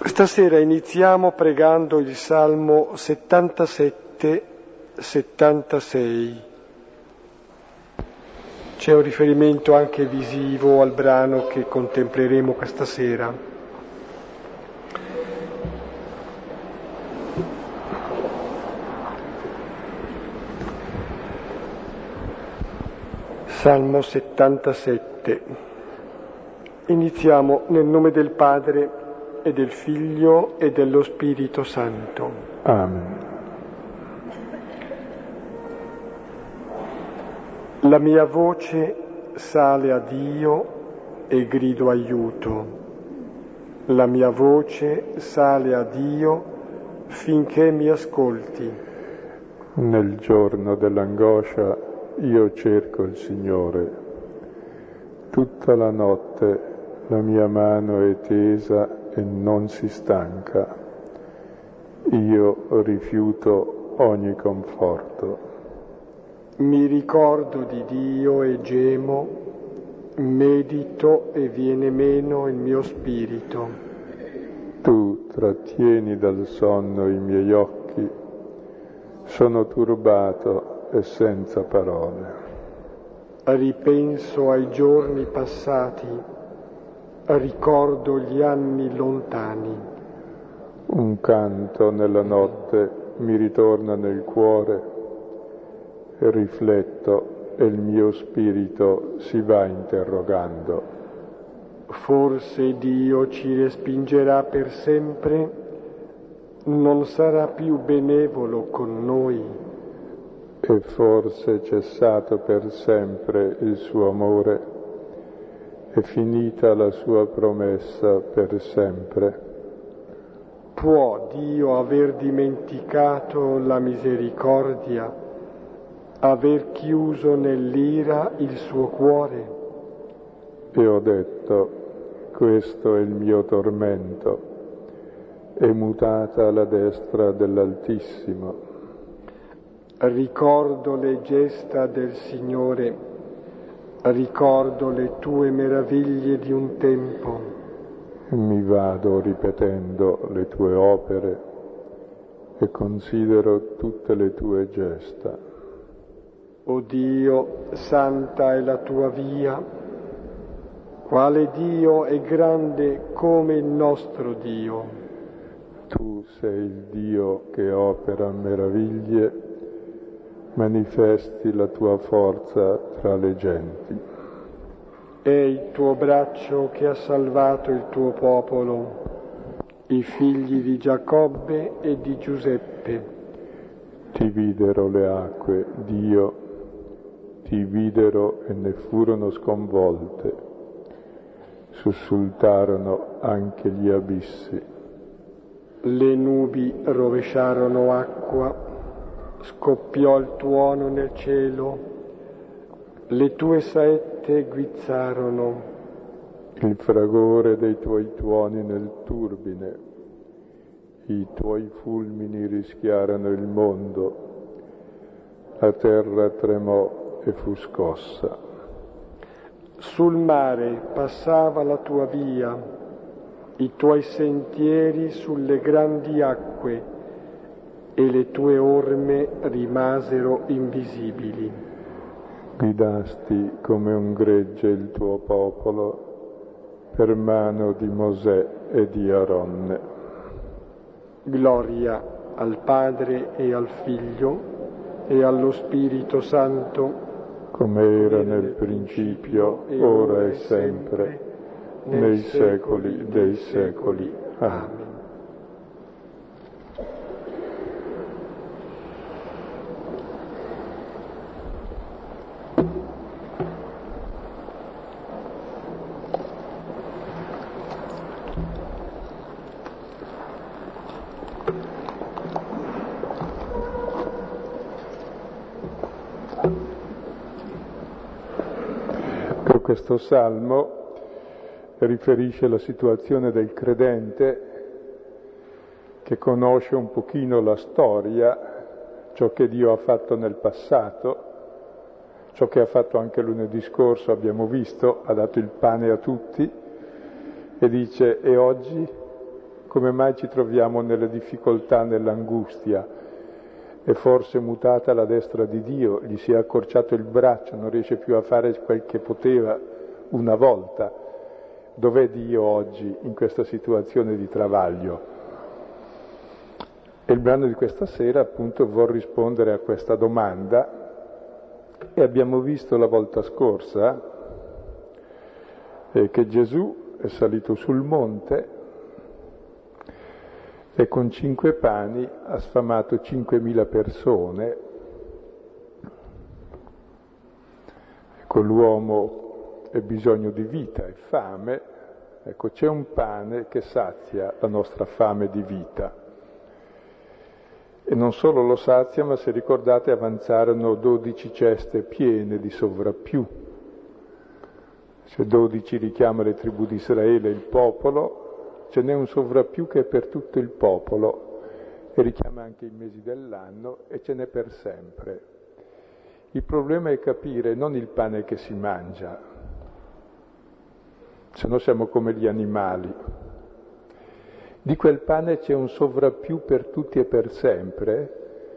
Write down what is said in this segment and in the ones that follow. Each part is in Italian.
Stasera iniziamo pregando il Salmo 77-76. C'è un riferimento anche visivo al brano che contempleremo questa sera. Salmo 77. Iniziamo nel nome del Padre e del Figlio e dello Spirito Santo. Amen. La mia voce sale a Dio e grido aiuto. La mia voce sale a Dio finché mi ascolti. Nel giorno dell'angoscia io cerco il Signore. Tutta la notte la mia mano è tesa e non si stanca. Io rifiuto ogni conforto. Mi ricordo di Dio e gemo, medito e viene meno il mio spirito. Tu trattieni dal sonno i miei occhi, sono turbato e senza parole. Ripenso ai giorni passati, ricordo gli anni lontani. Un canto nella notte mi ritorna nel cuore, rifletto e il mio spirito si va interrogando. Forse Dio ci respingerà per sempre, non sarà più benevolo con noi. E forse è cessato per sempre il suo amore, è finita la sua promessa per sempre. Può Dio aver dimenticato la misericordia, aver chiuso nell'ira il suo cuore? E ho detto, questo è il mio tormento, è mutata la destra dell'Altissimo. Ricordo le gesta del Signore, ricordo le tue meraviglie di un tempo. Mi vado ripetendo le tue opere e considero tutte le tue gesta. O Dio, santa è la tua via. Quale Dio è grande come il nostro Dio? Tu sei il Dio che opera meraviglie, manifesti la tua forza tra le genti. È il tuo braccio che ha salvato il tuo popolo, i figli di Giacobbe e di Giuseppe. Ti videro le acque, Dio, ti videro e ne furono sconvolte, sussultarono anche gli abissi. Le nubi rovesciarono acqua, scoppiò il tuono nel cielo, le tue saette guizzarono. Il fragore dei tuoi tuoni nel turbine, i tuoi fulmini rischiarono il mondo, la terra tremò e fu scossa. Sul mare passava la tua via, i tuoi sentieri sulle grandi acque, e le tue orme rimasero invisibili. Guidasti come un gregge il tuo popolo per mano di Mosè e di Aronne. Gloria al Padre e al Figlio e allo Spirito Santo, come era nel principio, ora e sempre, nei secoli dei secoli. Amen. Questo salmo riferisce la situazione del credente che conosce un pochino la storia, ciò che Dio ha fatto nel passato, ciò che ha fatto anche lunedì scorso, abbiamo visto, ha dato il pane a tutti e dice: e oggi come mai ci troviamo nelle difficoltà, nell'angustia. È forse mutata la destra di Dio, gli si è accorciato il braccio, non riesce più a fare quel che poteva una volta. Dov'è Dio oggi in questa situazione di travaglio? E il brano di questa sera appunto vuol rispondere a questa domanda, e abbiamo visto la volta scorsa che Gesù è salito sul monte e con 5 pani ha sfamato 5.000 persone. Ecco, l'uomo ha bisogno di vita e fame, ecco, c'è un pane che sazia la nostra fame di vita. E non solo lo sazia, ma se ricordate avanzarono 12 ceste piene di sovrappiù. Se 12 richiama le tribù di Israele, il popolo, ce n'è un sovrappiù che è per tutto il popolo e richiama anche i mesi dell'anno e ce n'è per sempre. Il problema è capire non il pane che si mangia, se no siamo come gli animali. Di quel pane c'è un sovrappiù per tutti e per sempre,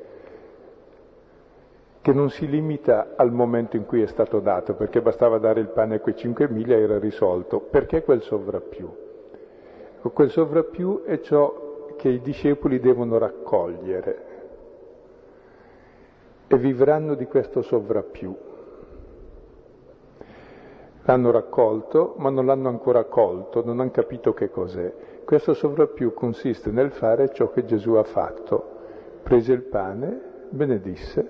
che non si limita al momento in cui è stato dato, perché bastava dare il pane a quei 5.000 e era risolto. Perché quel sovrappiù? Quel sovrappiù è ciò che i discepoli devono raccogliere e vivranno di questo sovrappiù. L'hanno raccolto, ma non l'hanno ancora colto, non hanno capito che cos'è. Questo sovrappiù consiste nel fare ciò che Gesù ha fatto. Prese il pane, benedisse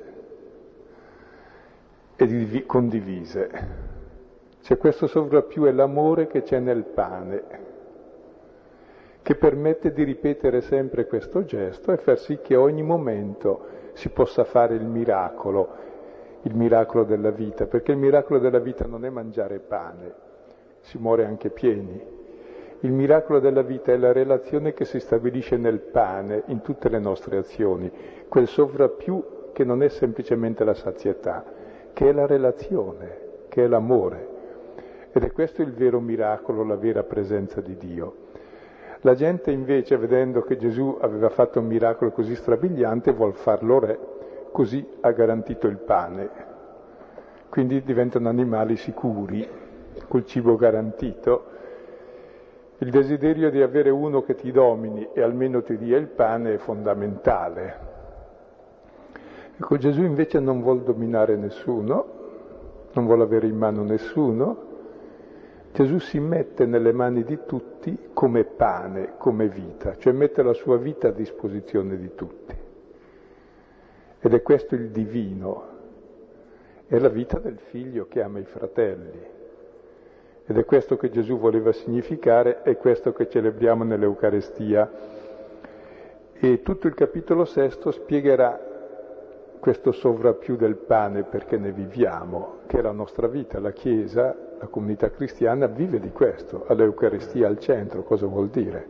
e condivise. Cioè questo sovrappiù è l'amore che c'è nel pane, che permette di ripetere sempre questo gesto e far sì che a ogni momento si possa fare il miracolo della vita, perché il miracolo della vita non è mangiare pane, si muore anche pieni. Il miracolo della vita è la relazione che si stabilisce nel pane, in tutte le nostre azioni, quel sovrappiù che non è semplicemente la sazietà, che è la relazione, che è l'amore. Ed è questo il vero miracolo, la vera presenza di Dio. La gente invece, vedendo che Gesù aveva fatto un miracolo così strabiliante, vuol farlo re, così ha garantito il pane. Quindi diventano animali sicuri, col cibo garantito. Il desiderio di avere uno che ti domini e almeno ti dia il pane è fondamentale. Ecco, Gesù invece non vuol dominare nessuno, non vuole avere in mano nessuno. Gesù si mette nelle mani di tutti come pane, come vita, cioè mette la sua vita a disposizione di tutti. Ed è questo il divino, è la vita del figlio che ama i fratelli. Ed è questo che Gesù voleva significare, è questo che celebriamo nell'Eucarestia. E tutto il capitolo 6 spiegherà questo sovrappiù del pane perché ne viviamo, che è la nostra vita, la Chiesa, la comunità cristiana vive di questo, ha l'Eucaristia al centro, cosa vuol dire?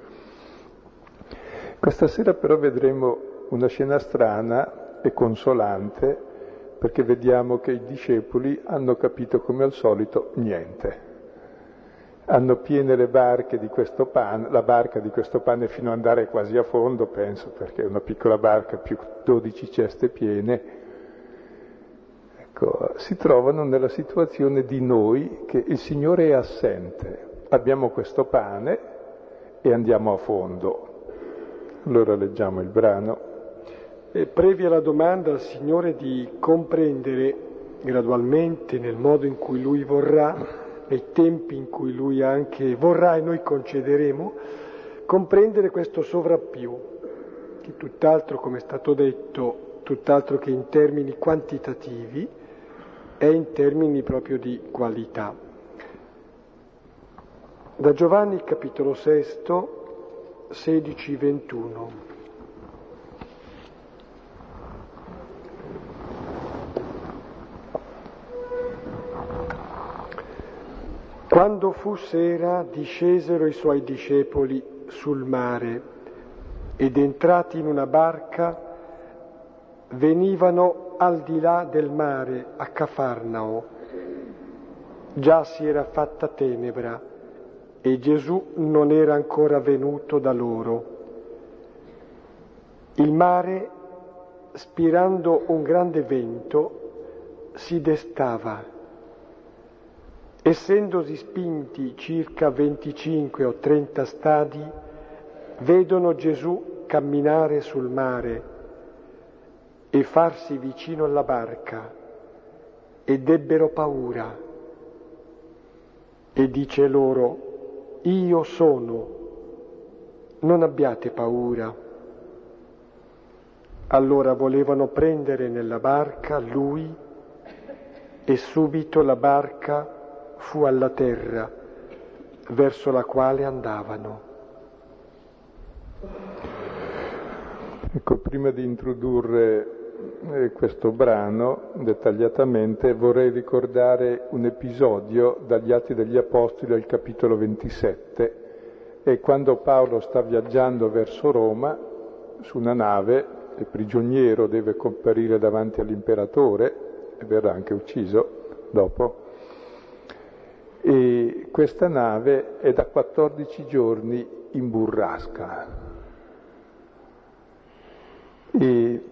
Questa sera però vedremo una scena strana e consolante, perché vediamo che i discepoli hanno capito come al solito niente. Hanno piene le barche di questo pane, la barca di questo pane fino ad andare quasi a fondo, penso, perché è una piccola barca più 12 ceste piene. Ecco, si trovano nella situazione di noi che il Signore è assente. Abbiamo questo pane e andiamo a fondo. Allora leggiamo il brano. Previa la domanda al Signore di comprendere gradualmente, nel modo in cui Lui vorrà, nei tempi in cui Lui anche vorrà e noi concederemo, comprendere questo sovrappiù, che tutt'altro, come è stato detto, tutt'altro che in termini quantitativi, è in termini proprio di qualità. Da Giovanni capitolo 6, 16-21. Quando fu sera, discesero i suoi discepoli sul mare ed entrati in una barca venivano al di là del mare a Cafarnao. Già si era fatta tenebra e Gesù non era ancora venuto da loro. Il mare, spirando un grande vento, si destava. Essendosi spinti circa 25 o 30 stadi, vedono Gesù camminare sul mare e farsi vicino alla barca, ed ebbero paura. E dice loro: io sono, non abbiate paura. Allora volevano prendere nella barca lui, e subito la barca fu alla terra, verso la quale andavano. Ecco, prima di introdurre questo brano dettagliatamente vorrei ricordare un episodio dagli Atti degli Apostoli al capitolo 27, e quando Paolo sta viaggiando verso Roma su una nave, il prigioniero deve comparire davanti all'imperatore e verrà anche ucciso dopo, e questa nave è da 14 giorni in burrasca e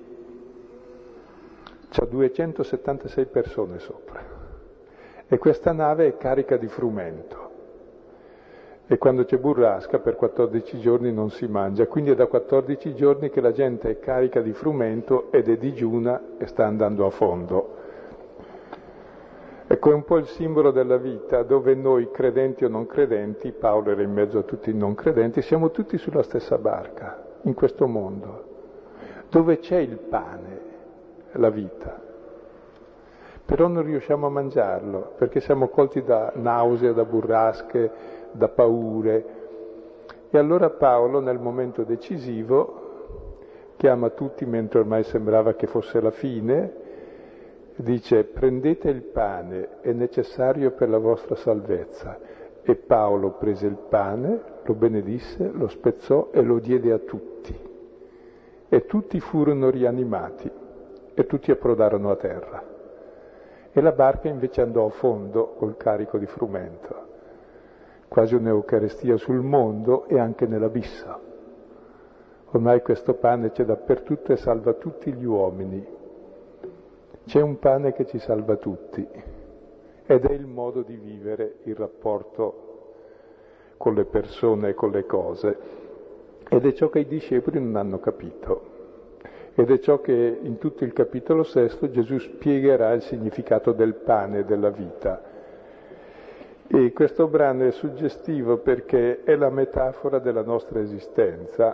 c'ha 276 persone sopra, e questa nave è carica di frumento, e quando c'è burrasca per 14 giorni non si mangia, quindi è da 14 giorni che la gente è carica di frumento ed è digiuna e sta andando a fondo. Ecco, è un po' il simbolo della vita, dove noi, credenti o non credenti, Paolo era in mezzo a tutti i non credenti, siamo tutti sulla stessa barca, in questo mondo, dove c'è il pane, la vita, però non riusciamo a mangiarlo, perché siamo colti da nausea, da burrasche, da paure. E allora Paolo, nel momento decisivo, chiama tutti, mentre ormai sembrava che fosse la fine, dice: prendete il pane, è necessario per la vostra salvezza. E Paolo prese il pane, lo benedisse, lo spezzò e lo diede a tutti. E tutti furono rianimati e tutti approdarono a terra. E la barca invece andò a fondo col carico di frumento. Quasi un'eucaristia sul mondo e anche nell'abisso. Ormai questo pane c'è dappertutto e salva tutti gli uomini. C'è un pane che ci salva tutti, ed è il modo di vivere il rapporto con le persone e con le cose, ed è ciò che i discepoli non hanno capito, ed è ciò che in tutto il capitolo 6 Gesù spiegherà il significato del pane e della vita. E questo brano è suggestivo perché è la metafora della nostra esistenza.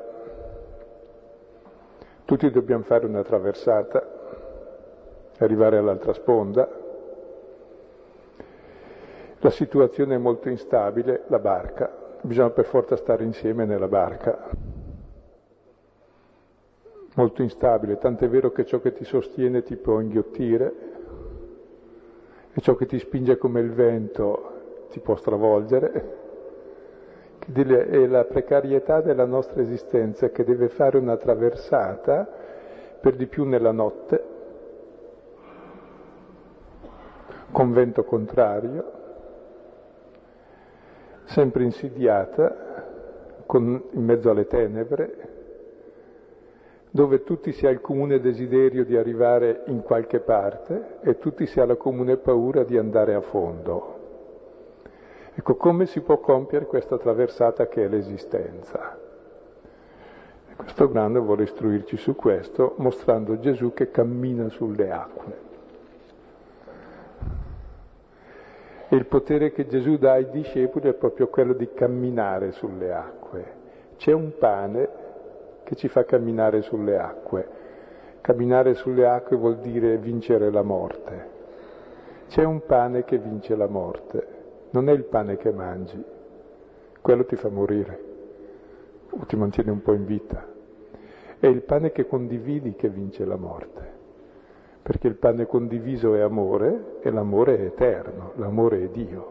Tutti dobbiamo fare una traversata, arrivare all'altra sponda. La situazione è molto instabile, la barca, bisogna per forza stare insieme nella barca. Molto instabile, tant'è vero che ciò che ti sostiene ti può inghiottire, e ciò che ti spinge come il vento ti può stravolgere. È la precarietà della nostra esistenza che deve fare una traversata, per di più nella notte, con vento contrario, sempre insidiata, in mezzo alle tenebre, dove tutti si ha il comune desiderio di arrivare in qualche parte e tutti si ha la comune paura di andare a fondo. Ecco, come si può compiere questa traversata che è l'esistenza? E questo brano vuole istruirci su questo, mostrando Gesù che cammina sulle acque. E il potere che Gesù dà ai discepoli è proprio quello di camminare sulle acque. C'è un pane che ci fa camminare sulle acque. Camminare sulle acque vuol dire vincere la morte. C'è un pane che vince la morte. Non è il pane che mangi, quello ti fa morire, o ti mantiene un po' in vita. È il pane che condividi che vince la morte. Perché il pane condiviso è amore e l'amore è eterno, l'amore è Dio.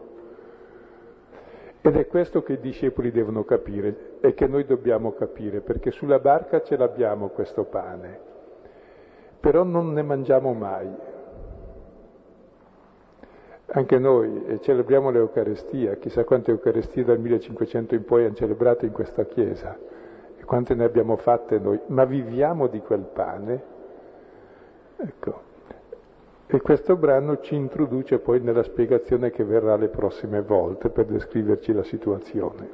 Ed è questo che i discepoli devono capire e che noi dobbiamo capire, perché sulla barca ce l'abbiamo questo pane, però non ne mangiamo mai. Anche noi celebriamo l'Eucarestia, chissà quante Eucaristie dal 1500 in poi hanno celebrato in questa Chiesa, e quante ne abbiamo fatte noi, ma viviamo di quel pane? Ecco. E questo brano ci introduce poi nella spiegazione che verrà le prossime volte per descriverci la situazione.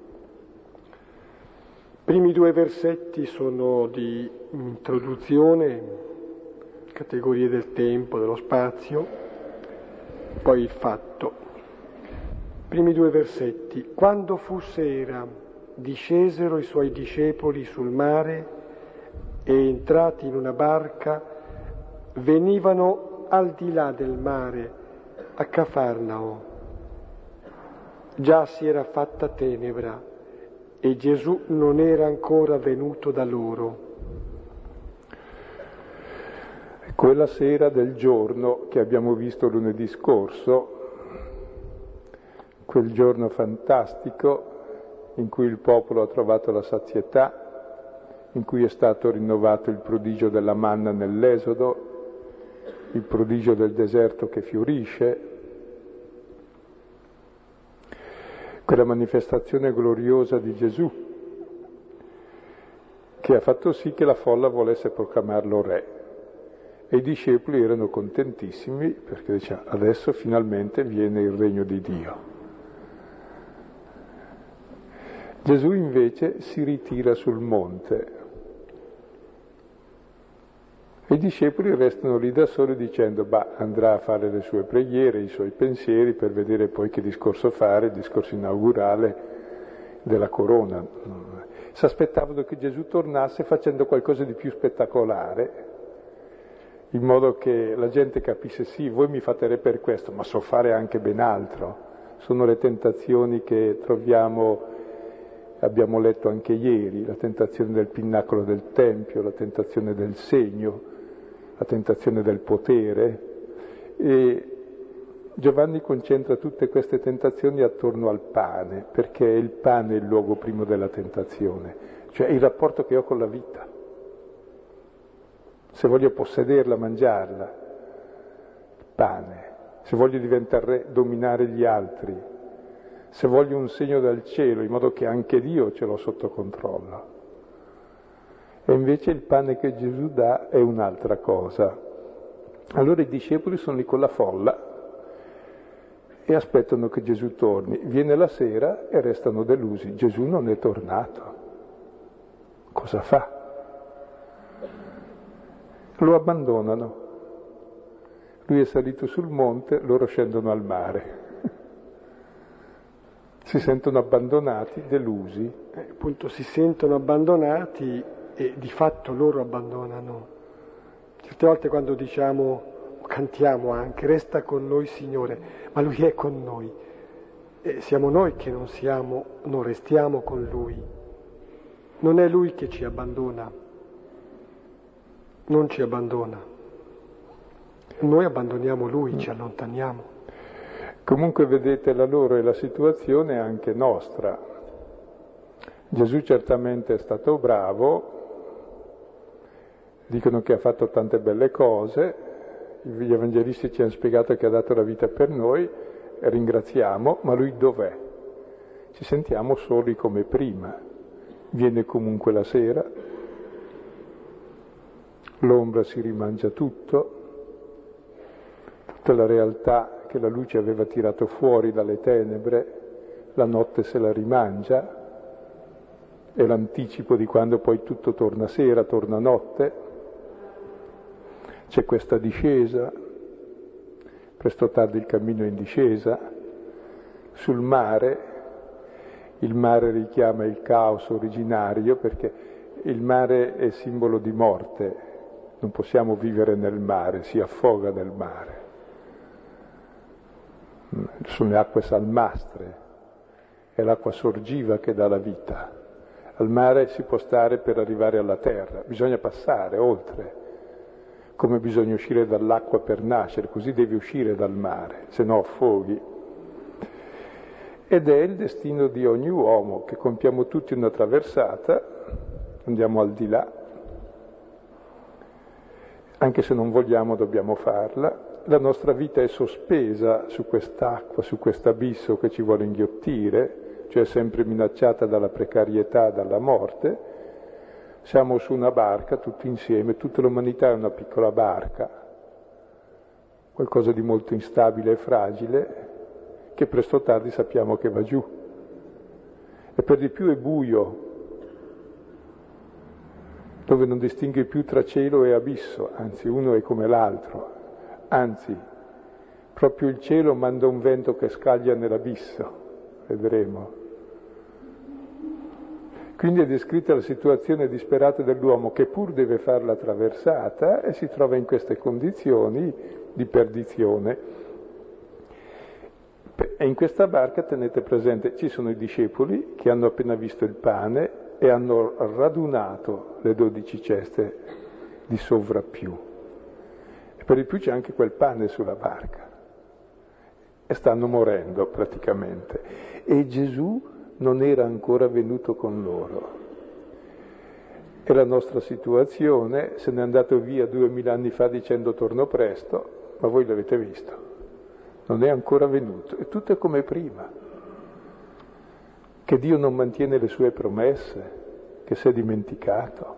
I primi 2 versetti sono di introduzione, categorie del tempo, dello spazio, poi il fatto. I primi 2 versetti. Quando fu sera, discesero i suoi discepoli sul mare e entrati in una barca, venivano al di là del mare, a Cafarnao. Già si era fatta tenebra e Gesù non era ancora venuto da loro. Quella sera del giorno che abbiamo visto lunedì scorso, quel giorno fantastico in cui il popolo ha trovato la sazietà, in cui è stato rinnovato il prodigio della manna nell'Esodo, il prodigio del deserto che fiorisce, quella manifestazione gloriosa di Gesù che ha fatto sì che la folla volesse proclamarlo re. E i discepoli erano contentissimi perché dicevano: adesso finalmente viene il regno di Dio. Gesù invece si ritira sul monte e i discepoli restano lì da soli dicendo: andrà a fare le sue preghiere, i suoi pensieri, per vedere poi che discorso fare, il discorso inaugurale della corona. Si aspettavano che Gesù tornasse facendo qualcosa di più spettacolare, in modo che la gente capisse: sì, voi mi fate re per questo, ma so fare anche ben altro. Sono le tentazioni che troviamo, abbiamo letto anche ieri, la tentazione del pinnacolo del Tempio, la tentazione del segno, la tentazione del potere. E Giovanni concentra tutte queste tentazioni attorno al pane, perché il pane è il luogo primo della tentazione, cioè il rapporto che ho con la vita. Se voglio possederla, mangiarla, pane. Se voglio diventare re, dominare gli altri. Se voglio un segno dal cielo, in modo che anche Dio ce l'ho sotto controllo. E invece il pane che Gesù dà è un'altra cosa. Allora i discepoli sono lì con la folla e aspettano che Gesù torni. Viene la sera e restano delusi. Gesù non è tornato. Cosa fa? Lo abbandonano. Lui è salito sul monte, loro scendono al mare. Si sentono abbandonati, delusi. Appunto, si sentono abbandonati e di fatto loro abbandonano. Certe volte quando diciamo, cantiamo anche, resta con noi Signore, ma Lui è con noi. E siamo noi che non restiamo con Lui. Non è Lui che ci abbandona. Non ci abbandona. Noi abbandoniamo Lui, ci allontaniamo. Comunque vedete, la loro è la situazione anche nostra. Gesù certamente è stato bravo, dicono che ha fatto tante belle cose, gli evangelisti ci hanno spiegato che ha dato la vita per noi, e ringraziamo, ma Lui dov'è? Ci sentiamo soli come prima. Viene comunque la sera, l'ombra si rimangia tutto, tutta la realtà che la luce aveva tirato fuori dalle tenebre, la notte se la rimangia, è l'anticipo di quando poi tutto torna sera, torna notte. C'è questa discesa, presto o tardi il cammino è in discesa, sul mare, il mare richiama il caos originario perché il mare è simbolo di morte, non possiamo vivere nel mare, si affoga nel mare. Sono le acque salmastre, è l'acqua sorgiva che dà la vita. Al mare si può stare per arrivare alla terra, bisogna passare oltre, come bisogna uscire dall'acqua per nascere, così devi uscire dal mare, se no affoghi. Ed è il destino di ogni uomo, che compiamo tutti una traversata, andiamo al di là, anche se non vogliamo dobbiamo farla, la nostra vita è sospesa su quest'acqua, su quest'abisso che ci vuole inghiottire, cioè sempre minacciata dalla precarietà, dalla morte. Siamo su una barca tutti insieme, tutta l'umanità è una piccola barca, qualcosa di molto instabile e fragile, che presto o tardi sappiamo che va giù. E per di più è buio, dove non distingue più tra cielo e abisso, anzi uno è come l'altro, anzi proprio il cielo manda un vento che scaglia nell'abisso, vedremo. Quindi è descritta la situazione disperata dell'uomo che pur deve fare la traversata e si trova in queste condizioni di perdizione. E in questa barca, tenete presente, ci sono i discepoli che hanno appena visto il pane e hanno radunato le 12 ceste di sovrappiù. E per di più c'è anche quel pane sulla barca. E stanno morendo praticamente. E Gesù non era ancora venuto con loro. E la nostra situazione, se n'è andato via 2000 anni fa dicendo torno presto, ma voi l'avete visto, non è ancora venuto. E tutto è come prima. Che Dio non mantiene le sue promesse, che si è dimenticato,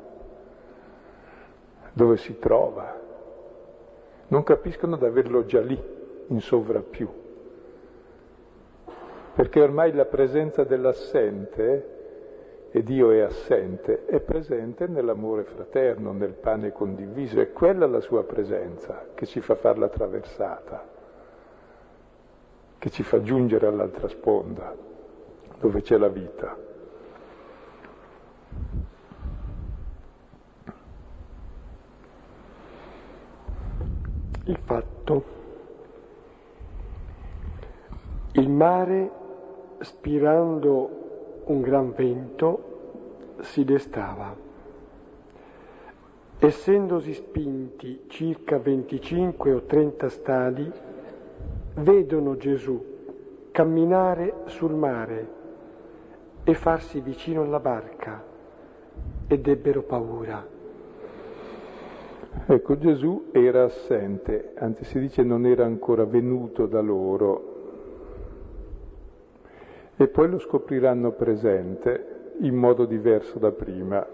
dove si trova. Non capiscono di averlo già lì, in sovrappiù. Perché ormai la presenza dell'assente, e Dio è assente, è presente nell'amore fraterno, nel pane condiviso, è quella la sua presenza che ci fa fare la traversata, che ci fa giungere all'altra sponda, dove c'è la vita. Il fatto. Il mare, spirando un gran vento, si destava. Essendosi spinti circa 25 o 30 stadi, vedono Gesù camminare sul mare e farsi vicino alla barca ed ebbero paura. Ecco, Gesù era assente, anzi si dice non era ancora venuto da loro. E poi lo scopriranno presente in modo diverso da prima.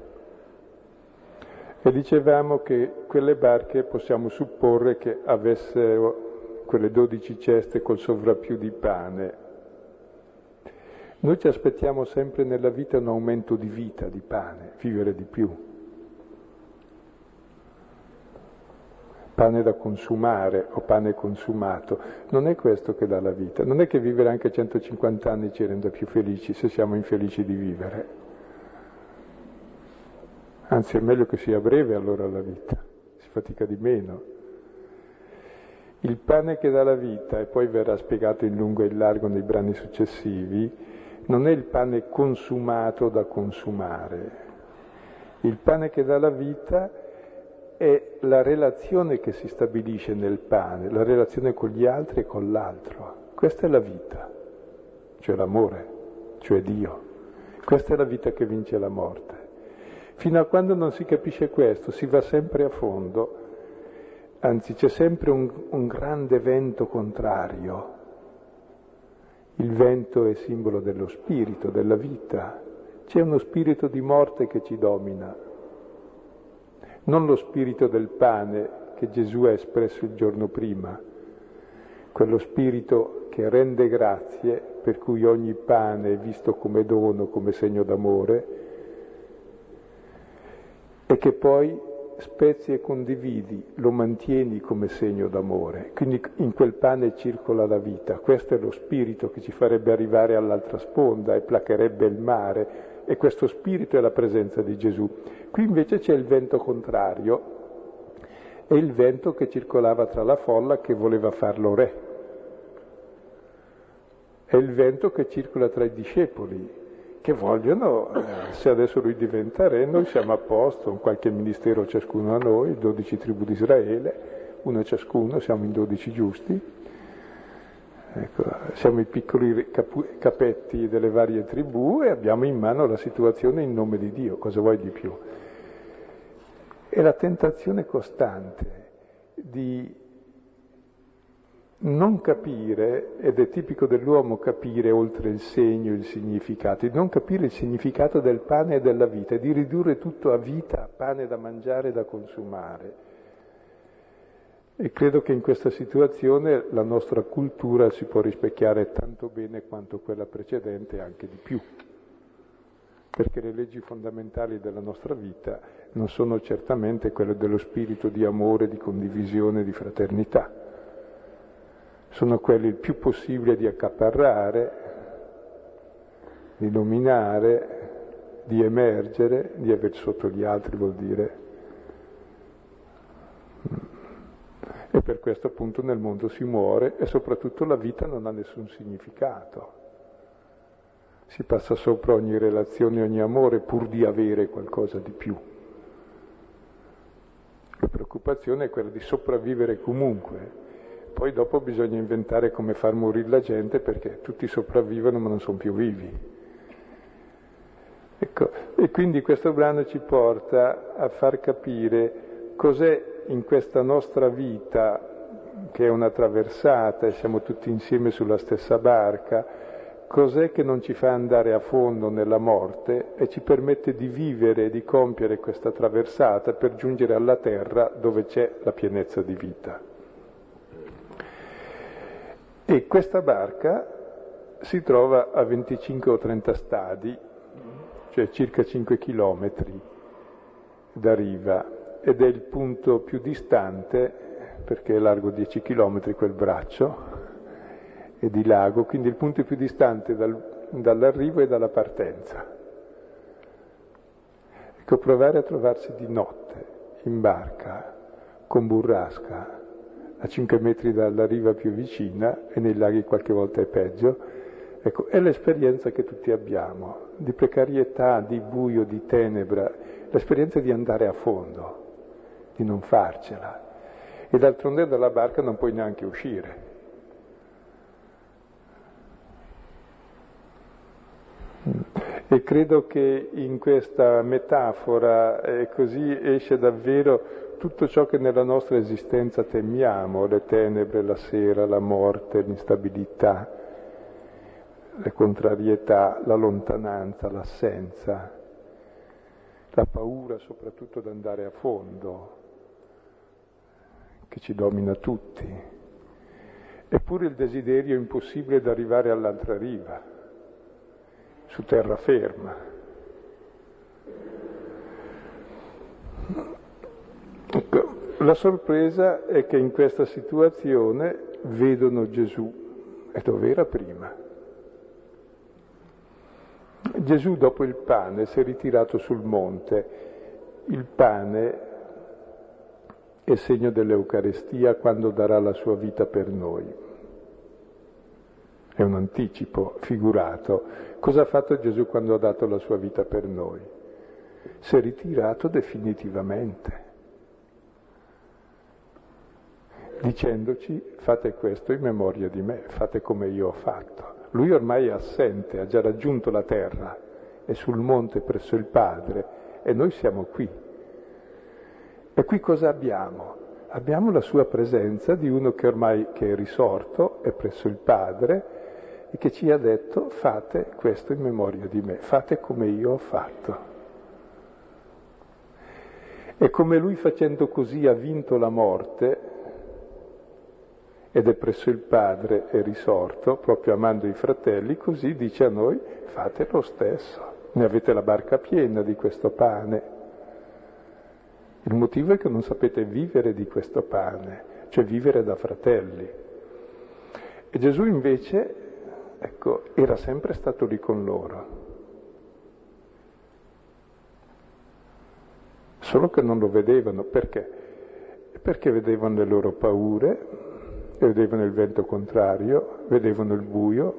E dicevamo che quelle barche possiamo supporre che avessero quelle 12 ceste col sovrappiù di pane. Noi ci aspettiamo sempre nella vita un aumento di vita, di pane, vivere di più. Pane da consumare o pane consumato, non è questo che dà la vita, non è che vivere anche 150 anni ci renda più felici se siamo infelici di vivere. Anzi è meglio che sia breve allora la vita, si fatica di meno. Il pane che dà la vita, e poi verrà spiegato in lungo e in largo nei brani successivi, non è il pane consumato da consumare. Il pane che dà la vita è la relazione che si stabilisce nel pane, la relazione con gli altri e con l'altro. Questa è la vita, cioè l'amore, cioè Dio. Questa è la vita che vince la morte. Fino a quando non si capisce questo, si va sempre a fondo, anzi c'è sempre un grande vento contrario. Il vento è simbolo dello spirito, della vita. C'è uno spirito di morte che ci domina. Non lo spirito del pane che Gesù ha espresso il giorno prima, quello spirito che rende grazie, per cui ogni pane è visto come dono, come segno d'amore, e che poi spezzi e condividi, lo mantieni come segno d'amore. Quindi in quel pane circola la vita. Questo è lo spirito che ci farebbe arrivare all'altra sponda e placherebbe il mare. E questo spirito è la presenza di Gesù. Qui invece c'è il vento contrario, è il vento che circolava tra la folla che voleva farlo re. È il vento che circola tra i discepoli, che vogliono, se adesso lui diventa re, noi siamo a posto, con qualche ministero ciascuno a noi, 12 tribù di Israele, uno ciascuno, siamo in 12 giusti. Ecco, siamo i piccoli capetti delle varie tribù e abbiamo in mano la situazione in nome di Dio, cosa vuoi di più? È la tentazione costante di non capire, ed è tipico dell'uomo capire oltre il segno, il significato, di non capire il significato del pane e della vita, di ridurre tutto a vita, a pane da mangiare e da consumare. E credo che in questa situazione la nostra cultura si può rispecchiare tanto bene quanto quella precedente e anche di più, perché le leggi fondamentali della nostra vita non sono certamente quelle dello spirito di amore, di condivisione, di fraternità. Sono quelli il più possibile di accaparrare, di dominare, di emergere, di aver sotto gli altri vuol dire. E per questo appunto nel mondo si muore e soprattutto la vita non ha nessun significato. Si passa sopra ogni relazione, ogni amore pur di avere qualcosa di più. La preoccupazione è quella di sopravvivere comunque. Poi dopo bisogna inventare come far morire la gente perché tutti sopravvivono ma non sono più vivi. Ecco, e quindi questo brano ci porta a far capire cos'è in questa nostra vita, che è una traversata e siamo tutti insieme sulla stessa barca, cos'è che non ci fa andare a fondo nella morte e ci permette di vivere e di compiere questa traversata per giungere alla terra dove c'è la pienezza di vita. E questa barca si trova a 25 o 30 stadi, cioè circa 5 chilometri da riva, ed è il punto più distante, perché è largo 10 chilometri quel braccio, e di lago, quindi il punto più distante dall'arrivo e dalla partenza. Ecco, provare a trovarsi di notte, in barca, con burrasca, a 5 metri dalla riva più vicina, e nei laghi qualche volta è peggio, ecco, è l'esperienza che tutti abbiamo, di precarietà, di buio, di tenebra, l'esperienza di andare a fondo, di non farcela. E d'altronde dalla barca non puoi neanche uscire. E credo che in questa metafora così esce davvero tutto ciò che nella nostra esistenza temiamo, le tenebre, la sera, la morte, l'instabilità, le contrarietà, la lontananza, l'assenza, la paura soprattutto di andare a fondo, che ci domina tutti, eppure il desiderio impossibile di arrivare all'altra riva, su terraferma. Ecco, la sorpresa è che in questa situazione vedono Gesù, e dove era prima? Gesù dopo il pane si è ritirato sul monte. Il pane è segno dell'Eucarestia quando darà la sua vita per noi. È un anticipo figurato. Cosa ha fatto Gesù quando ha dato la sua vita per noi? Si è ritirato definitivamente, dicendoci: fate questo in memoria di me, fate come io ho fatto. Lui ormai è assente, ha già raggiunto la terra, è sul monte presso il Padre, e noi siamo qui. E qui cosa abbiamo? Abbiamo la sua presenza di uno che ormai che è risorto, è presso il Padre, e che ci ha detto: fate questo in memoria di me, fate come io ho fatto. E come lui facendo così ha vinto la morte, ed è presso il Padre, è risorto, proprio amando i fratelli, così dice a noi: fate lo stesso, ne avete la barca piena di questo pane. Il motivo è che non sapete vivere di questo pane, cioè vivere da fratelli. E Gesù invece, ecco, era sempre stato lì con loro. Solo che non lo vedevano. Perché? Perché vedevano le loro paure, vedevano il vento contrario, vedevano il buio.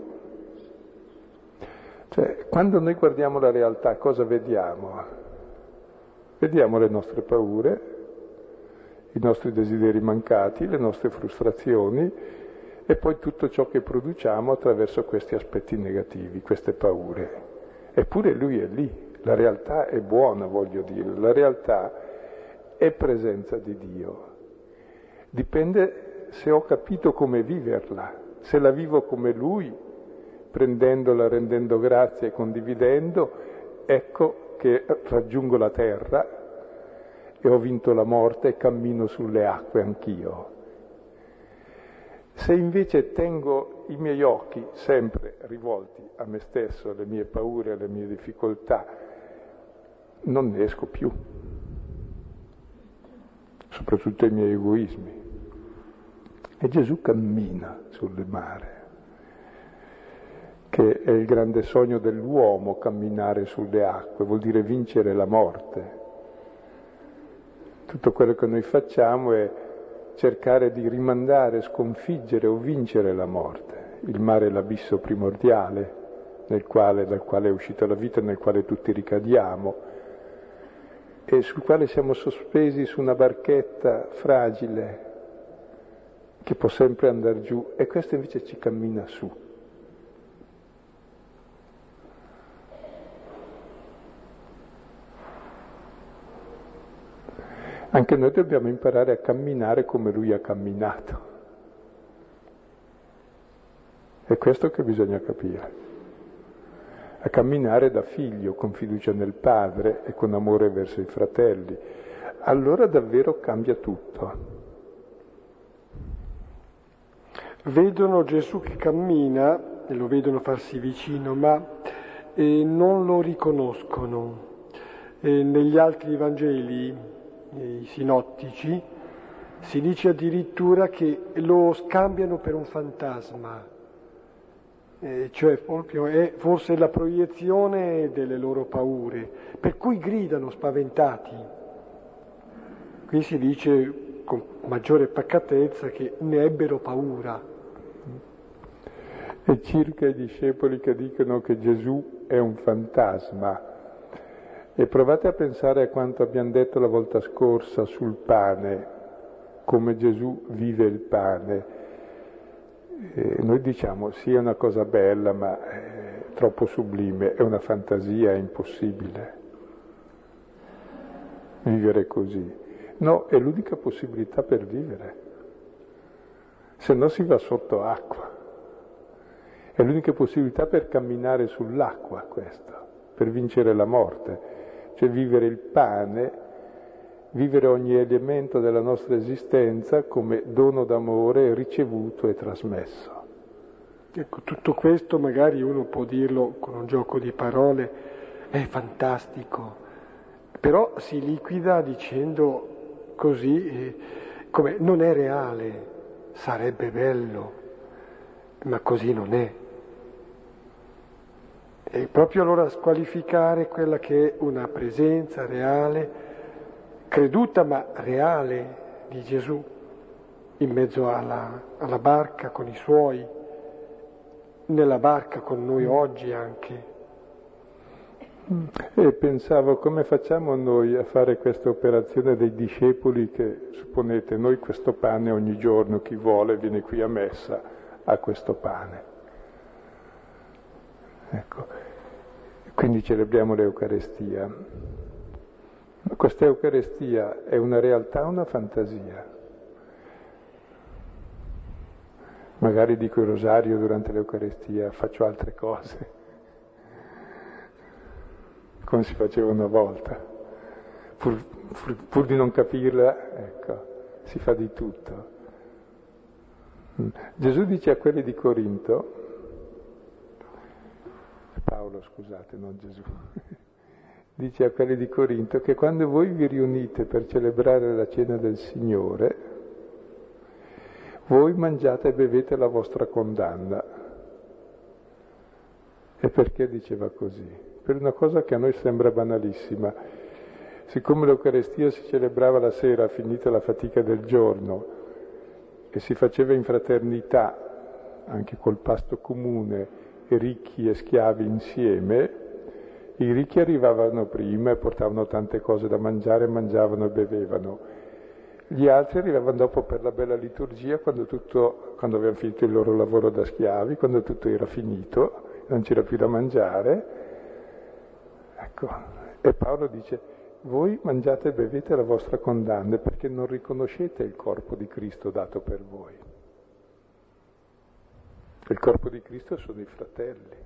Cioè, quando noi guardiamo la realtà, cosa vediamo? Vediamo le nostre paure, i nostri desideri mancati, le nostre frustrazioni e poi tutto ciò che produciamo attraverso questi aspetti negativi, queste paure. Eppure lui è lì, la realtà è buona, voglio dire, la realtà è presenza di Dio. Dipende se ho capito come viverla, se la vivo come Lui, prendendola, rendendo grazie e condividendo, ecco che raggiungo la terra e ho vinto la morte e cammino sulle acque anch'io. Se invece tengo i miei occhi sempre rivolti a me stesso, alle mie paure, alle mie difficoltà, non ne esco più, soprattutto ai miei egoismi. E Gesù cammina sul mare, che è il grande sogno dell'uomo, camminare sulle acque, vuol dire vincere la morte. Tutto quello che noi facciamo è cercare di rimandare, sconfiggere o vincere la morte. Il mare è l'abisso primordiale dal quale è uscita la vita, nel quale tutti ricadiamo e sul quale siamo sospesi su una barchetta fragile che può sempre andare giù, e questo invece ci cammina su. Anche noi dobbiamo imparare a camminare come Lui ha camminato. È questo che bisogna capire. A camminare da figlio, con fiducia nel Padre e con amore verso i fratelli. Allora davvero cambia tutto. Vedono Gesù che cammina, e lo vedono farsi vicino, ma non lo riconoscono. Negli altri Vangeli, i sinottici, si dice addirittura che lo scambiano per un fantasma, cioè proprio è forse la proiezione delle loro paure, per cui gridano spaventati. Qui si dice con maggiore pacatezza che ne ebbero paura. E circa i discepoli che dicono che Gesù è un fantasma. E provate a pensare a quanto abbiamo detto la volta scorsa sul pane, come Gesù vive il pane. Noi diciamo sì, è una cosa bella, ma è troppo sublime, è una fantasia, è impossibile vivere così. No, è l'unica possibilità per vivere, se no si va sotto acqua. È l'unica possibilità per camminare sull'acqua, questo, per vincere la morte. Cioè vivere il pane, vivere ogni elemento della nostra esistenza come dono d'amore ricevuto e trasmesso. Ecco, tutto questo magari uno può dirlo con un gioco di parole, è fantastico, però si liquida dicendo così, come non è reale, sarebbe bello, ma così non è. E proprio allora squalificare quella che è una presenza reale, creduta ma reale di Gesù, in mezzo alla barca con i suoi, nella barca con noi oggi anche. E pensavo, come facciamo noi a fare questa operazione dei discepoli che, supponete, noi questo pane ogni giorno, chi vuole viene qui a messa, ha questo pane. Ecco, quindi celebriamo l'Eucarestia. Ma questa Eucarestia è una realtà o una fantasia? Magari dico il rosario durante l'Eucarestia, faccio altre cose, come si faceva una volta. Pur di non capirla, ecco, si fa di tutto. Gesù dice a quelli di Corinto, Paolo, scusate, non Gesù, dice a quelli di Corinto che quando voi vi riunite per celebrare la cena del Signore, voi mangiate e bevete la vostra condanna. E perché diceva così? Per una cosa che a noi sembra banalissima. Siccome l'Eucarestia si celebrava la sera, finita la fatica del giorno, e si faceva in fraternità, anche col pasto comune, ricchi e schiavi insieme, i ricchi arrivavano prima e portavano tante cose da mangiare, mangiavano e bevevano. Gli altri arrivavano dopo per la bella liturgia, quando avevano finito il loro lavoro da schiavi, quando tutto era finito, non c'era più da mangiare. Ecco, e Paolo dice, voi mangiate e bevete la vostra condanna perché non riconoscete il corpo di Cristo dato per voi. Il corpo di Cristo sono i fratelli.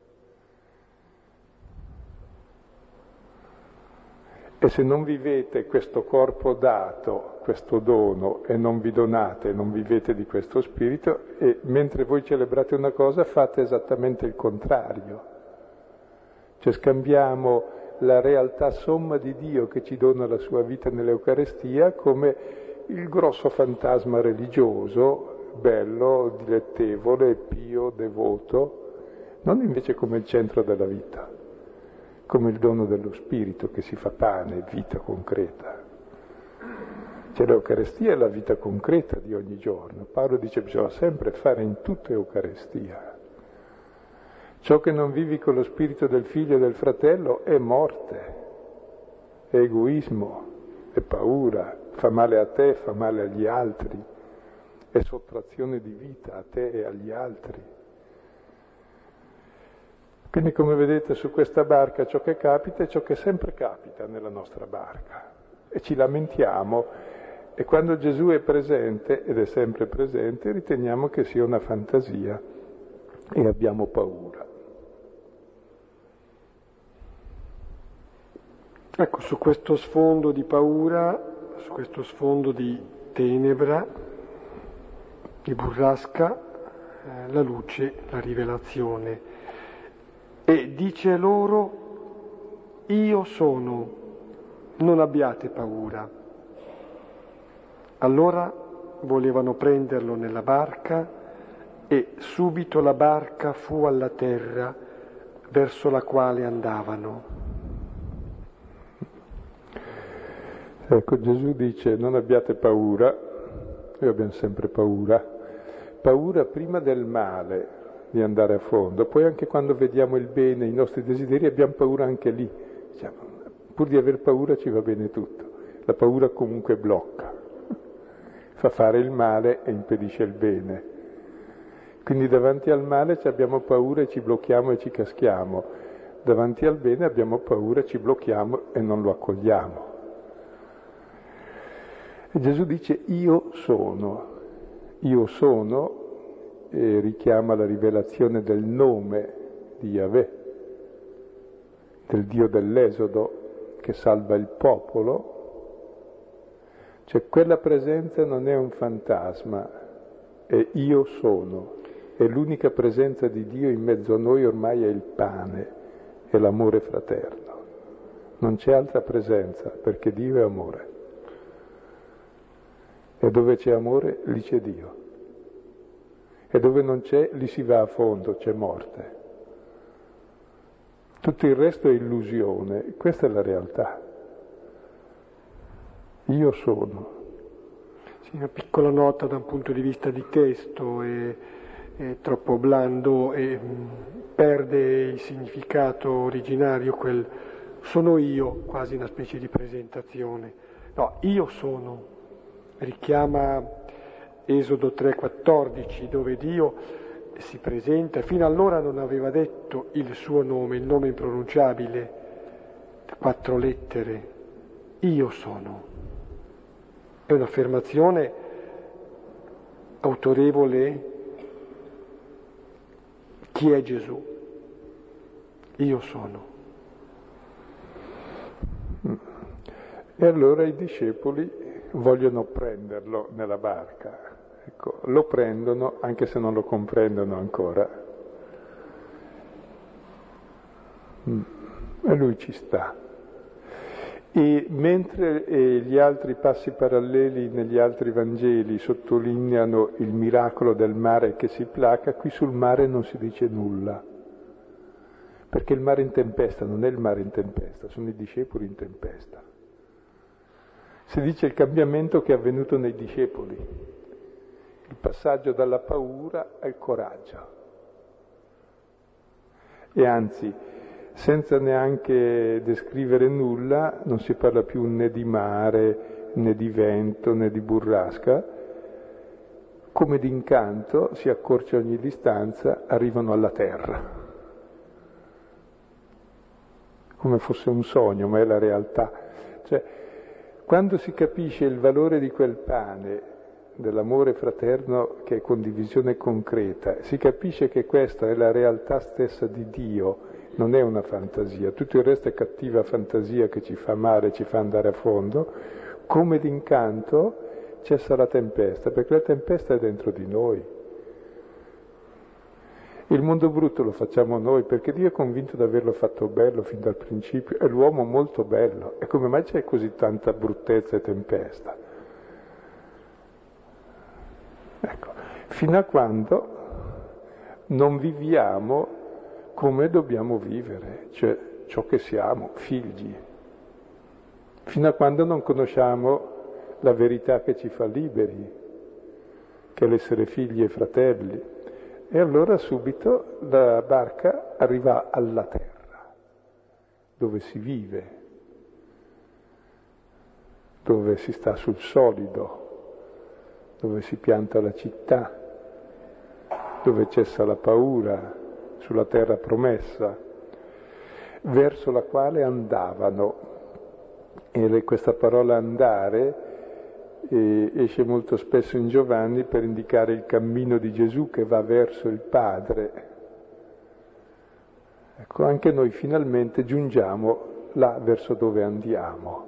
E se non vivete questo corpo dato, questo dono, e non vi donate, non vivete di questo spirito, e mentre voi celebrate una cosa fate esattamente il contrario. Cioè scambiamo la realtà somma di Dio che ci dona la sua vita nell'Eucarestia come il grosso fantasma religioso, bello, dilettevole, pio, devoto, non invece come il centro della vita, come il dono dello Spirito che si fa pane, vita concreta. Cioè l'Eucarestia è la vita concreta di ogni giorno. Paolo dice bisogna sempre fare in tutto Eucarestia. Ciò che non vivi con lo spirito del figlio e del fratello è morte, è egoismo, è paura, fa male a te, fa male agli altri, è sottrazione di vita a te e agli altri. Quindi come vedete su questa barca ciò che capita è ciò che sempre capita nella nostra barca e ci lamentiamo e quando Gesù è presente, ed è sempre presente, riteniamo che sia una fantasia e abbiamo paura. Ecco, su questo sfondo di paura, su questo sfondo di tenebra, di burrasca, la luce, la rivelazione. E dice loro, io sono, non abbiate paura. Allora volevano prenderlo nella barca e subito la barca fu alla terra verso la quale andavano. Ecco, Gesù dice non abbiate paura, noi abbiamo sempre paura prima del male, di andare a fondo, poi anche quando vediamo il bene, i nostri desideri, abbiamo paura anche lì. Diciamo, pur di aver paura ci va bene tutto, la paura comunque blocca, fa fare il male e impedisce il bene. Quindi davanti al male abbiamo paura e ci blocchiamo e ci caschiamo, davanti al bene abbiamo paura, ci blocchiamo e non lo accogliamo. E Gesù dice io sono, e richiama la rivelazione del nome di Yahweh, del Dio dell'Esodo che salva il popolo. Cioè quella presenza non è un fantasma, è io sono, è l'unica presenza di Dio in mezzo a noi, ormai è il pane, è l'amore fraterno. Non c'è altra presenza perché Dio è amore. E dove c'è amore, lì c'è Dio. E dove non c'è, lì si va a fondo, c'è morte. Tutto il resto è illusione, questa è la realtà. Io sono. Sì, una piccola nota da un punto di vista di testo, è troppo blando e perde il significato originario, quel sono io, quasi una specie di presentazione. No, io sono. Richiama Esodo 3,14, dove Dio si presenta, fino allora non aveva detto il suo nome, il nome impronunciabile, 4 lettere, io sono. È un'affermazione autorevole. Chi è Gesù? Io sono. E allora i discepoli vogliono prenderlo nella barca, ecco, lo prendono anche se non lo comprendono ancora. E lui ci sta. E mentre gli altri passi paralleli negli altri Vangeli sottolineano il miracolo del mare che si placa, qui sul mare non si dice nulla, perché il mare in tempesta non è il mare in tempesta, sono i discepoli in tempesta. Si dice il cambiamento che è avvenuto nei discepoli, il passaggio dalla paura al coraggio. E anzi, senza neanche descrivere nulla, non si parla più né di mare, né di vento, né di burrasca, come d'incanto si accorcia ogni distanza, arrivano alla terra. Come fosse un sogno, ma è la realtà. Cioè, quando si capisce il valore di quel pane dell'amore fraterno che è condivisione concreta, si capisce che questa è la realtà stessa di Dio, non è una fantasia, tutto il resto è cattiva fantasia che ci fa male, ci fa andare a fondo, come d'incanto cessa la tempesta, perché la tempesta è dentro di noi. Il mondo brutto lo facciamo noi, perché Dio è convinto di averlo fatto bello fin dal principio, è l'uomo molto bello, e come mai c'è così tanta bruttezza e tempesta? Ecco, fino a quando non viviamo come dobbiamo vivere, cioè ciò che siamo, figli. Fino a quando non conosciamo la verità che ci fa liberi, che è l'essere figli e fratelli. E allora subito la barca arriva alla terra, dove si vive, dove si sta sul solido, dove si pianta la città, dove cessa la paura, sulla terra promessa, verso la quale andavano. E questa parola andare esce molto spesso in Giovanni per indicare il cammino di Gesù che va verso il Padre. Ecco, anche noi finalmente giungiamo là verso dove andiamo.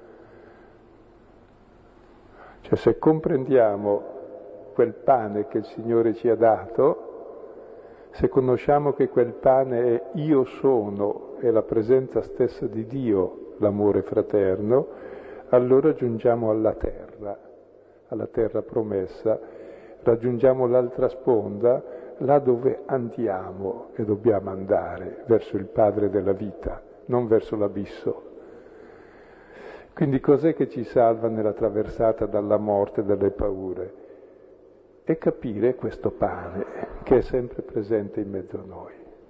Cioè, se comprendiamo quel pane che il Signore ci ha dato, se conosciamo che quel pane è io sono, è la presenza stessa di Dio, l'amore fraterno, allora giungiamo alla terra promessa, raggiungiamo l'altra sponda, là dove andiamo e dobbiamo andare, verso il Padre della vita, non verso l'abisso. Quindi cos'è che ci salva nella traversata dalla morte e dalle paure? È capire questo pane che è sempre presente in mezzo a noi.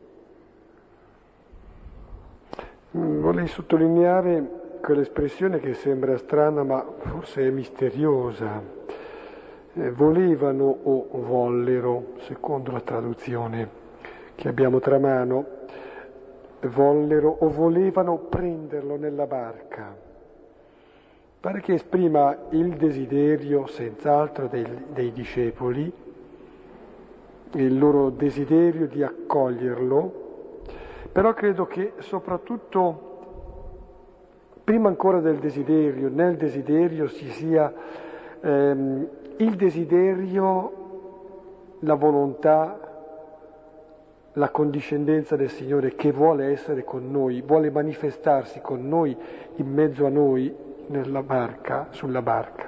Vorrei sottolineare quell'espressione che sembra strana ma forse è misteriosa. Volevano o vollero, secondo la traduzione che abbiamo tra mano, vollero o volevano prenderlo nella barca. Pare che esprima il desiderio senz'altro dei discepoli, il loro desiderio di accoglierlo, però credo che soprattutto prima ancora del desiderio, nel desiderio ci sia il desiderio, la volontà, la condiscendenza del Signore che vuole essere con noi, vuole manifestarsi con noi, in mezzo a noi, nella barca, sulla barca.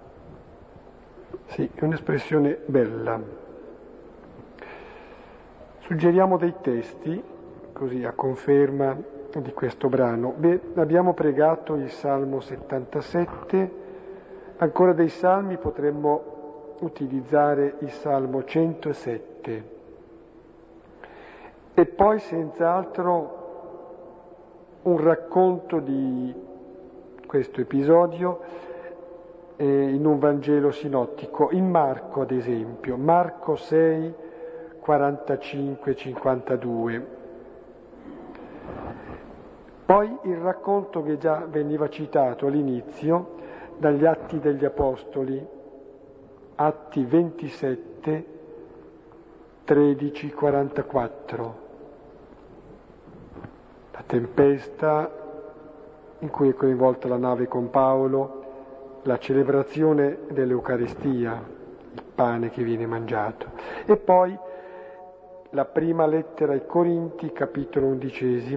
Sì, è un'espressione bella. Suggeriamo dei testi, così a conferma di questo brano. Abbiamo pregato il Salmo 77, ancora dei salmi potremmo utilizzare il Salmo 107 e poi senz'altro un racconto di questo episodio in un Vangelo sinottico, in Marco ad esempio, Marco 6, 45-52. Poi il racconto che già veniva citato all'inizio dagli Atti degli Apostoli, Atti 27, 13, 44. La tempesta in cui è coinvolta la nave con Paolo, la celebrazione dell'Eucaristia, il pane che viene mangiato. E poi la prima lettera ai Corinti, capitolo 11,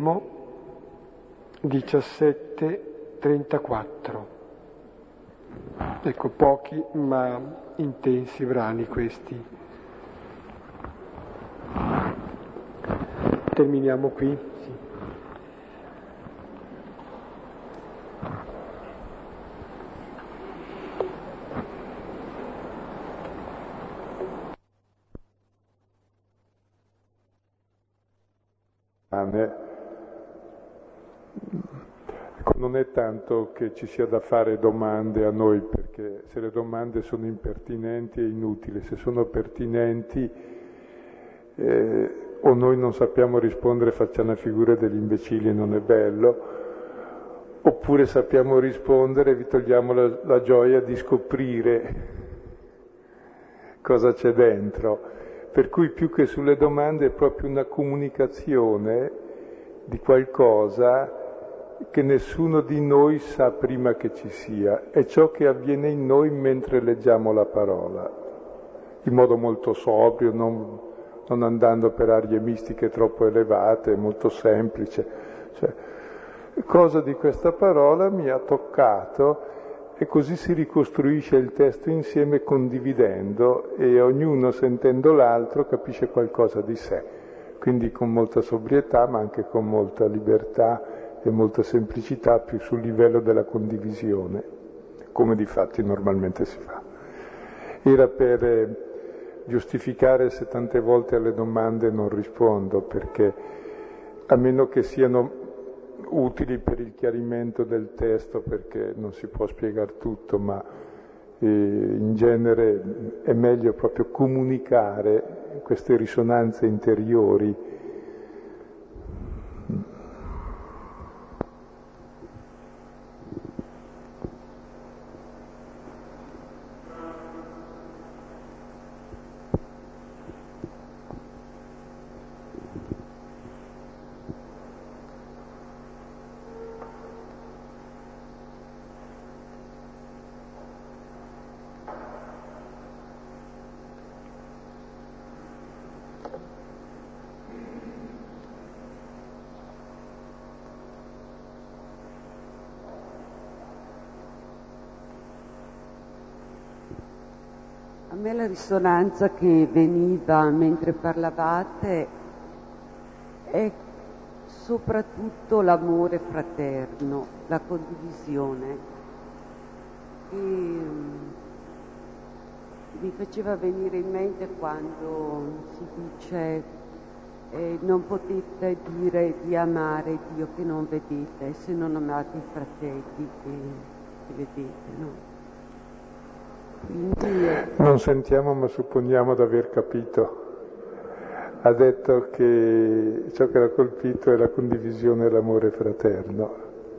17, 34. Ecco, pochi ma intensi brani questi. Terminiamo qui. Sì. Non è tanto che ci sia da fare domande a noi, perché se le domande sono impertinenti è inutile, se sono pertinenti o noi non sappiamo rispondere, facciamo una figura degli imbecilli e non è bello, oppure sappiamo rispondere e vi togliamo la gioia di scoprire cosa c'è dentro. Per cui più che sulle domande è proprio una comunicazione di qualcosa che nessuno di noi sa prima che ci sia. È ciò che avviene in noi mentre leggiamo la parola, in modo molto sobrio, non andando per arie mistiche troppo elevate, molto semplice. Cioè, cosa di questa parola mi ha toccato, e così si ricostruisce il testo insieme condividendo, e ognuno sentendo l'altro capisce qualcosa di sé, quindi con molta sobrietà ma anche con molta libertà e molta semplicità, più sul livello della condivisione, come difatti normalmente si fa. Era per giustificare se tante volte alle domande non rispondo, perché a meno che siano utili per il chiarimento del testo, perché non si può spiegare tutto, ma in genere è meglio proprio comunicare queste risonanze interiori. A me la risonanza che veniva mentre parlavate è soprattutto l'amore fraterno, la condivisione. E mi faceva venire in mente quando si dice non potete dire di amare Dio che non vedete, se non amate i fratelli che vedete, no? Quindi non sentiamo ma supponiamo di aver capito. Ha detto che ciò che l'ha colpito è la condivisione e l'amore fraterno.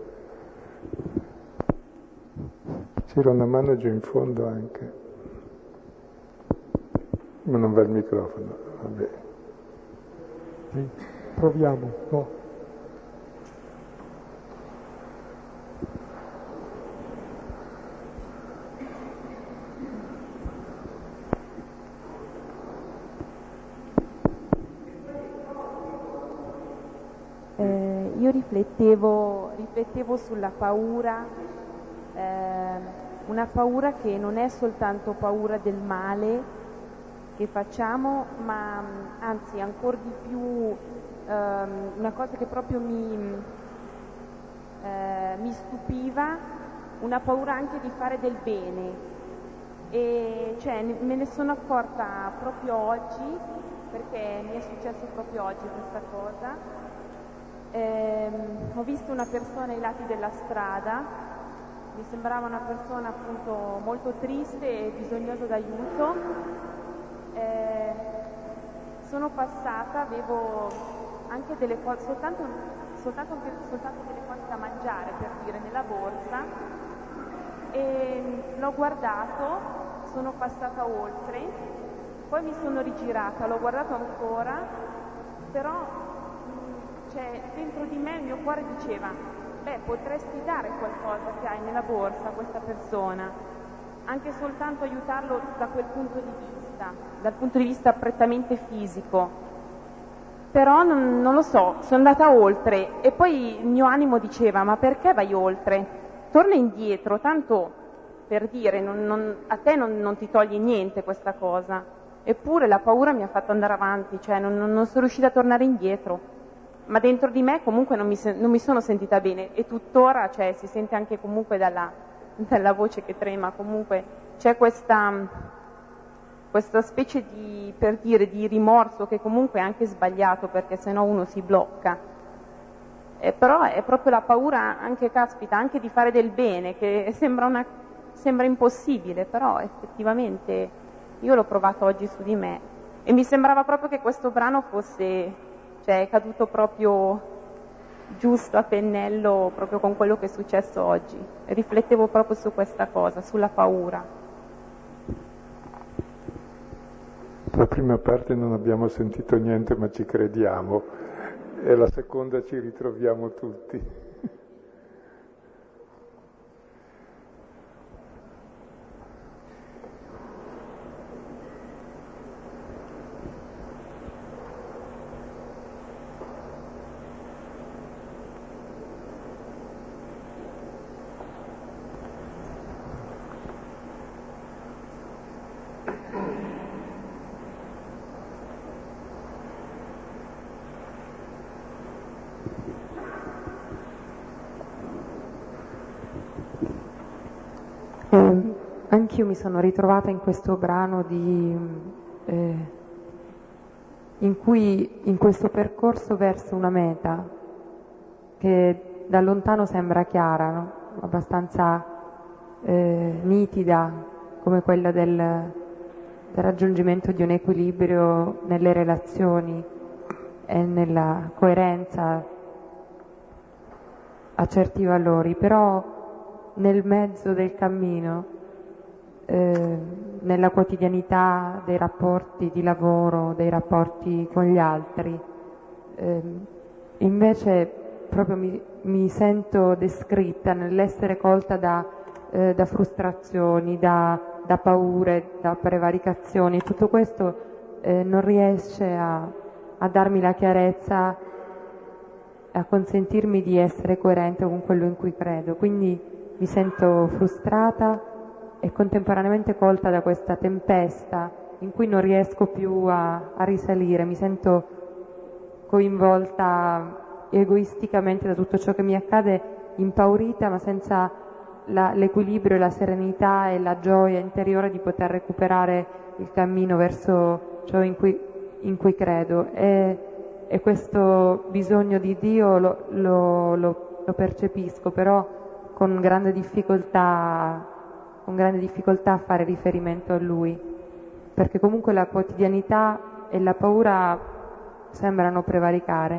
C'era una mano giù in fondo anche, ma non va il microfono, vabbè. Sì, proviamo, no? Io riflettevo sulla paura, una paura che non è soltanto paura del male che facciamo, ma anzi ancora di più una cosa che proprio mi stupiva, una paura anche di fare del bene. E cioè me ne sono accorta proprio oggi, perché mi è successo proprio oggi questa cosa. Ho visto una persona ai lati della strada, mi sembrava una persona appunto molto triste e bisognosa d'aiuto. Sono passata, avevo anche delle cose, soltanto delle cose da mangiare, per dire, nella borsa, e l'ho guardato, sono passata oltre, poi mi sono rigirata, l'ho guardato ancora, però cioè, dentro di me il mio cuore diceva, potresti dare qualcosa che hai nella borsa a questa persona, anche soltanto aiutarlo da quel punto di vista, dal punto di vista prettamente fisico. Però non lo so, sono andata oltre e poi il mio animo diceva, ma perché vai oltre? Torna indietro, tanto per dire, a te non ti toglie niente questa cosa. Eppure la paura mi ha fatto andare avanti, cioè non sono riuscita a tornare indietro. Ma dentro di me comunque non mi sono sentita bene, e tuttora, cioè, si sente anche comunque dalla voce che trema, comunque c'è questa specie di rimorso, che comunque è anche sbagliato, perché sennò uno si blocca. Però è proprio la paura, anche caspita, anche di fare del bene, che sembra impossibile, però effettivamente io l'ho provato oggi su di me, e mi sembrava proprio che questo brano fosse, cioè, è caduto proprio giusto a pennello proprio con quello che è successo oggi. Riflettevo proprio su questa cosa, sulla paura. prima parte non abbiamo sentito niente ma ci crediamo, e la seconda ci ritroviamo tutti. Anch'io mi sono ritrovata in questo brano in cui, in questo percorso verso una meta che da lontano sembra chiara, no? Abbastanza nitida, come quella del raggiungimento di un equilibrio nelle relazioni e nella coerenza a certi valori, però nel mezzo del cammino, nella quotidianità dei rapporti di lavoro, dei rapporti con gli altri, invece proprio mi sento descritta nell'essere colta da frustrazioni, da paure, da prevaricazioni. Tutto questo non riesce a darmi la chiarezza, a consentirmi di essere coerente con quello in cui credo. Quindi mi sento frustrata e contemporaneamente colta da questa tempesta in cui non riesco più a risalire. Mi sento coinvolta egoisticamente da tutto ciò che mi accade, impaurita, ma senza l'equilibrio e la serenità e la gioia interiore di poter recuperare il cammino verso ciò in cui credo. E questo bisogno di Dio lo percepisco, però con grande difficoltà a fare riferimento a Lui, perché comunque la quotidianità e la paura sembrano prevaricare.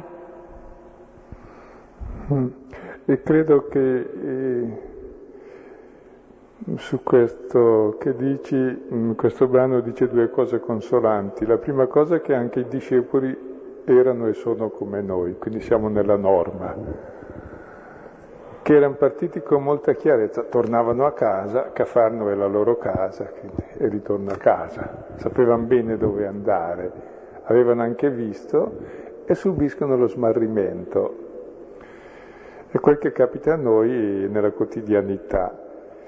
E credo che su questo che dici, questo brano dice due cose consolanti. La prima cosa è che anche i discepoli erano e sono come noi, quindi siamo nella norma, che erano partiti con molta chiarezza, tornavano a casa, Cafarno è la loro casa, e ritorno a casa, sapevano bene dove andare, avevano anche visto e subiscono lo smarrimento. È quel che capita a noi nella quotidianità.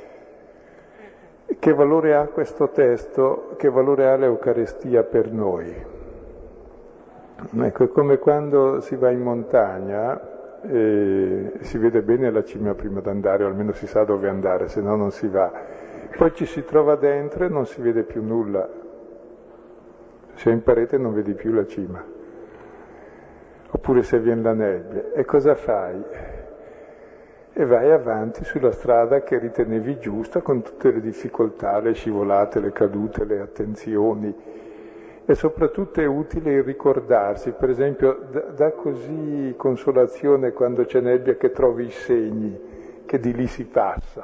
Che valore ha questo testo? Che valore ha l'Eucarestia per noi? Ecco, è come quando si va in montagna e si vede bene la cima prima di andare, o almeno si sa dove andare, se no non si va. Poi ci si trova dentro e non si vede più nulla. Se è in parete non vedi più la cima. Oppure se viene la nebbia. E cosa fai? E vai avanti sulla strada che ritenevi giusta, con tutte le difficoltà, le scivolate, le cadute, le attenzioni. E soprattutto è utile il ricordarsi, per esempio, dà così consolazione quando c'è nebbia che trovi i segni, che di lì si passa.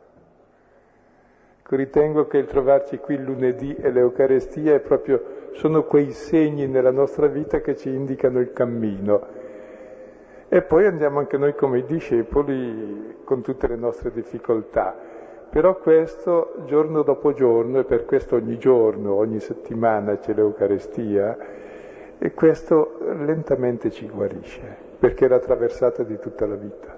Ritengo che il trovarci qui il lunedì e l'Eucarestia sono quei segni nella nostra vita che ci indicano il cammino. E poi andiamo anche noi come i discepoli con tutte le nostre difficoltà. Però questo giorno dopo giorno, e per questo ogni giorno, ogni settimana c'è l'Eucarestia, e questo lentamente ci guarisce, perché è la traversata di tutta la vita.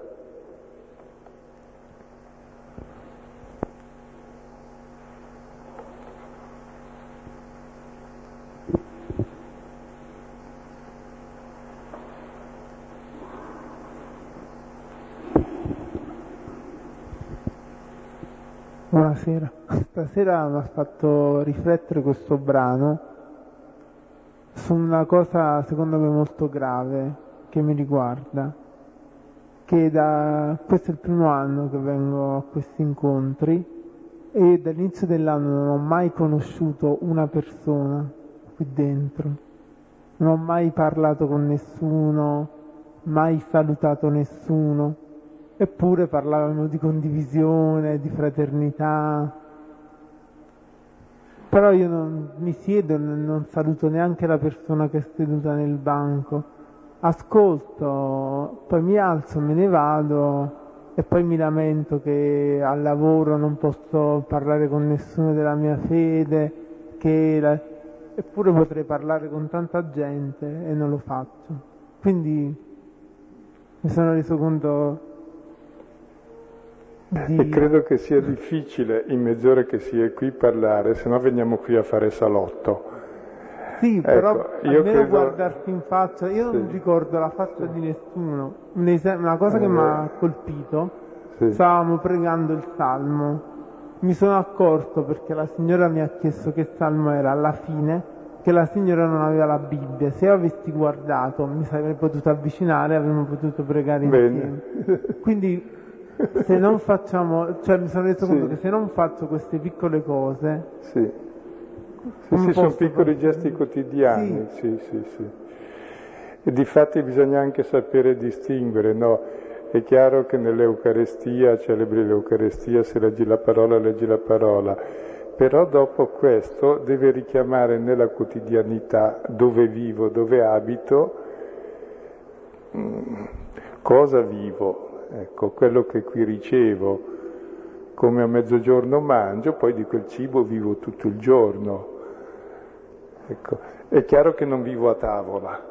Buonasera, stasera mi ha fatto riflettere questo brano su una cosa secondo me molto grave che mi riguarda, che questo è il primo anno che vengo a questi incontri e dall'inizio dell'anno non ho mai conosciuto una persona qui dentro, non ho mai parlato con nessuno, mai salutato nessuno. Eppure parlavano di condivisione, di fraternità. Però io non mi siedo, non saluto neanche la persona che è seduta nel banco. Ascolto, poi mi alzo, me ne vado e poi mi lamento che al lavoro non posso parlare con nessuno della mia fede, eppure potrei parlare con tanta gente e non lo faccio. Quindi mi sono reso conto E credo che sia difficile in mezz'ora che si è qui parlare, se no veniamo qui a fare salotto. Sì, ecco, però almeno credo... guardarti in faccia, io non ricordo la faccia di nessuno. Una cosa che mi ha colpito, stavamo pregando il salmo, mi sono accorto perché la signora mi ha chiesto che salmo era alla fine, che la signora non aveva la Bibbia. Se io avessi guardato mi sarei potuto avvicinare e avremmo potuto pregare insieme. Quindi se non facciamo, cioè mi sono reso conto che se non faccio queste piccole cose, sono piccoli gesti quotidiani, sì. E difatti bisogna anche sapere distinguere, no? È chiaro che nell'Eucarestia, celebri l'Eucarestia, se leggi la parola, però dopo questo deve richiamare nella quotidianità, dove vivo, dove abito, cosa vivo. Ecco, quello che qui ricevo, come a mezzogiorno mangio, poi di quel cibo vivo tutto il giorno. Ecco, è chiaro che non vivo a tavola,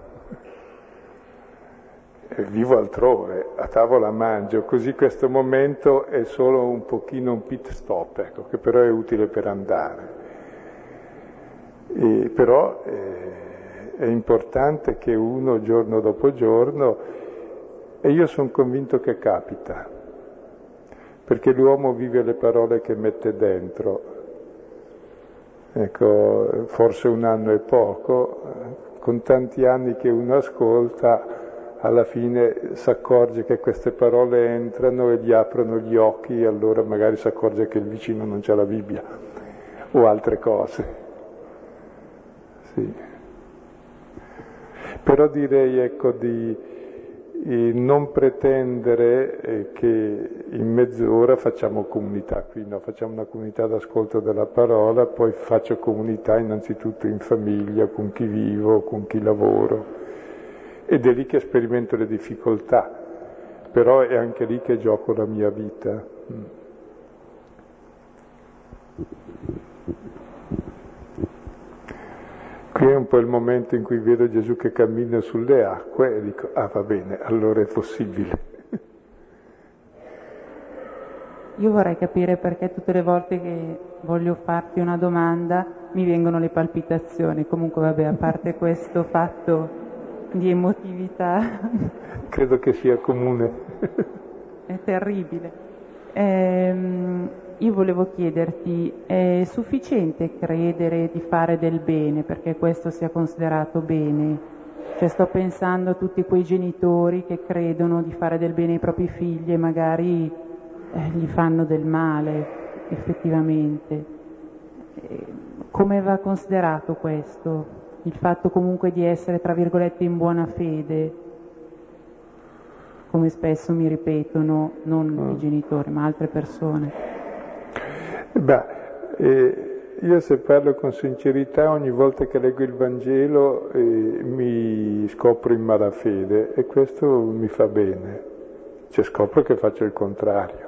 vivo altrove, a tavola mangio, così questo momento è solo un pochino un pit stop, ecco, che però è utile per andare. Però è importante che uno giorno dopo giorno, e io sono convinto che capita, perché l'uomo vive le parole che mette dentro. Ecco, forse un anno è poco, con tanti anni che uno ascolta, alla fine si accorge che queste parole entrano e gli aprono gli occhi, e allora magari si accorge che il vicino non c'ha la Bibbia, o altre cose. Sì. Però direi, ecco, di non pretendere che in mezz'ora facciamo comunità qui, no? Facciamo una comunità d'ascolto della parola, poi faccio comunità innanzitutto in famiglia, con chi vivo, con chi lavoro, ed è lì che sperimento le difficoltà, però è anche lì che gioco la mia vita. Qui è un po' il momento in cui vedo Gesù che cammina sulle acque e dico, va bene, allora è possibile. Io vorrei capire perché tutte le volte che voglio farti una domanda mi vengono le palpitazioni. Comunque vabbè, a parte questo fatto di emotività. Credo che sia comune. È terribile. Io volevo chiederti, è sufficiente credere di fare del bene perché questo sia considerato bene? Cioè sto pensando a tutti quei genitori che credono di fare del bene ai propri figli e magari gli fanno del male, effettivamente. Come va considerato questo? Il fatto comunque di essere, tra virgolette, in buona fede, come spesso mi ripetono, non i genitori, ma altre persone. Io se parlo con sincerità, ogni volta che leggo il Vangelo mi scopro in malafede e questo mi fa bene, cioè scopro che faccio il contrario.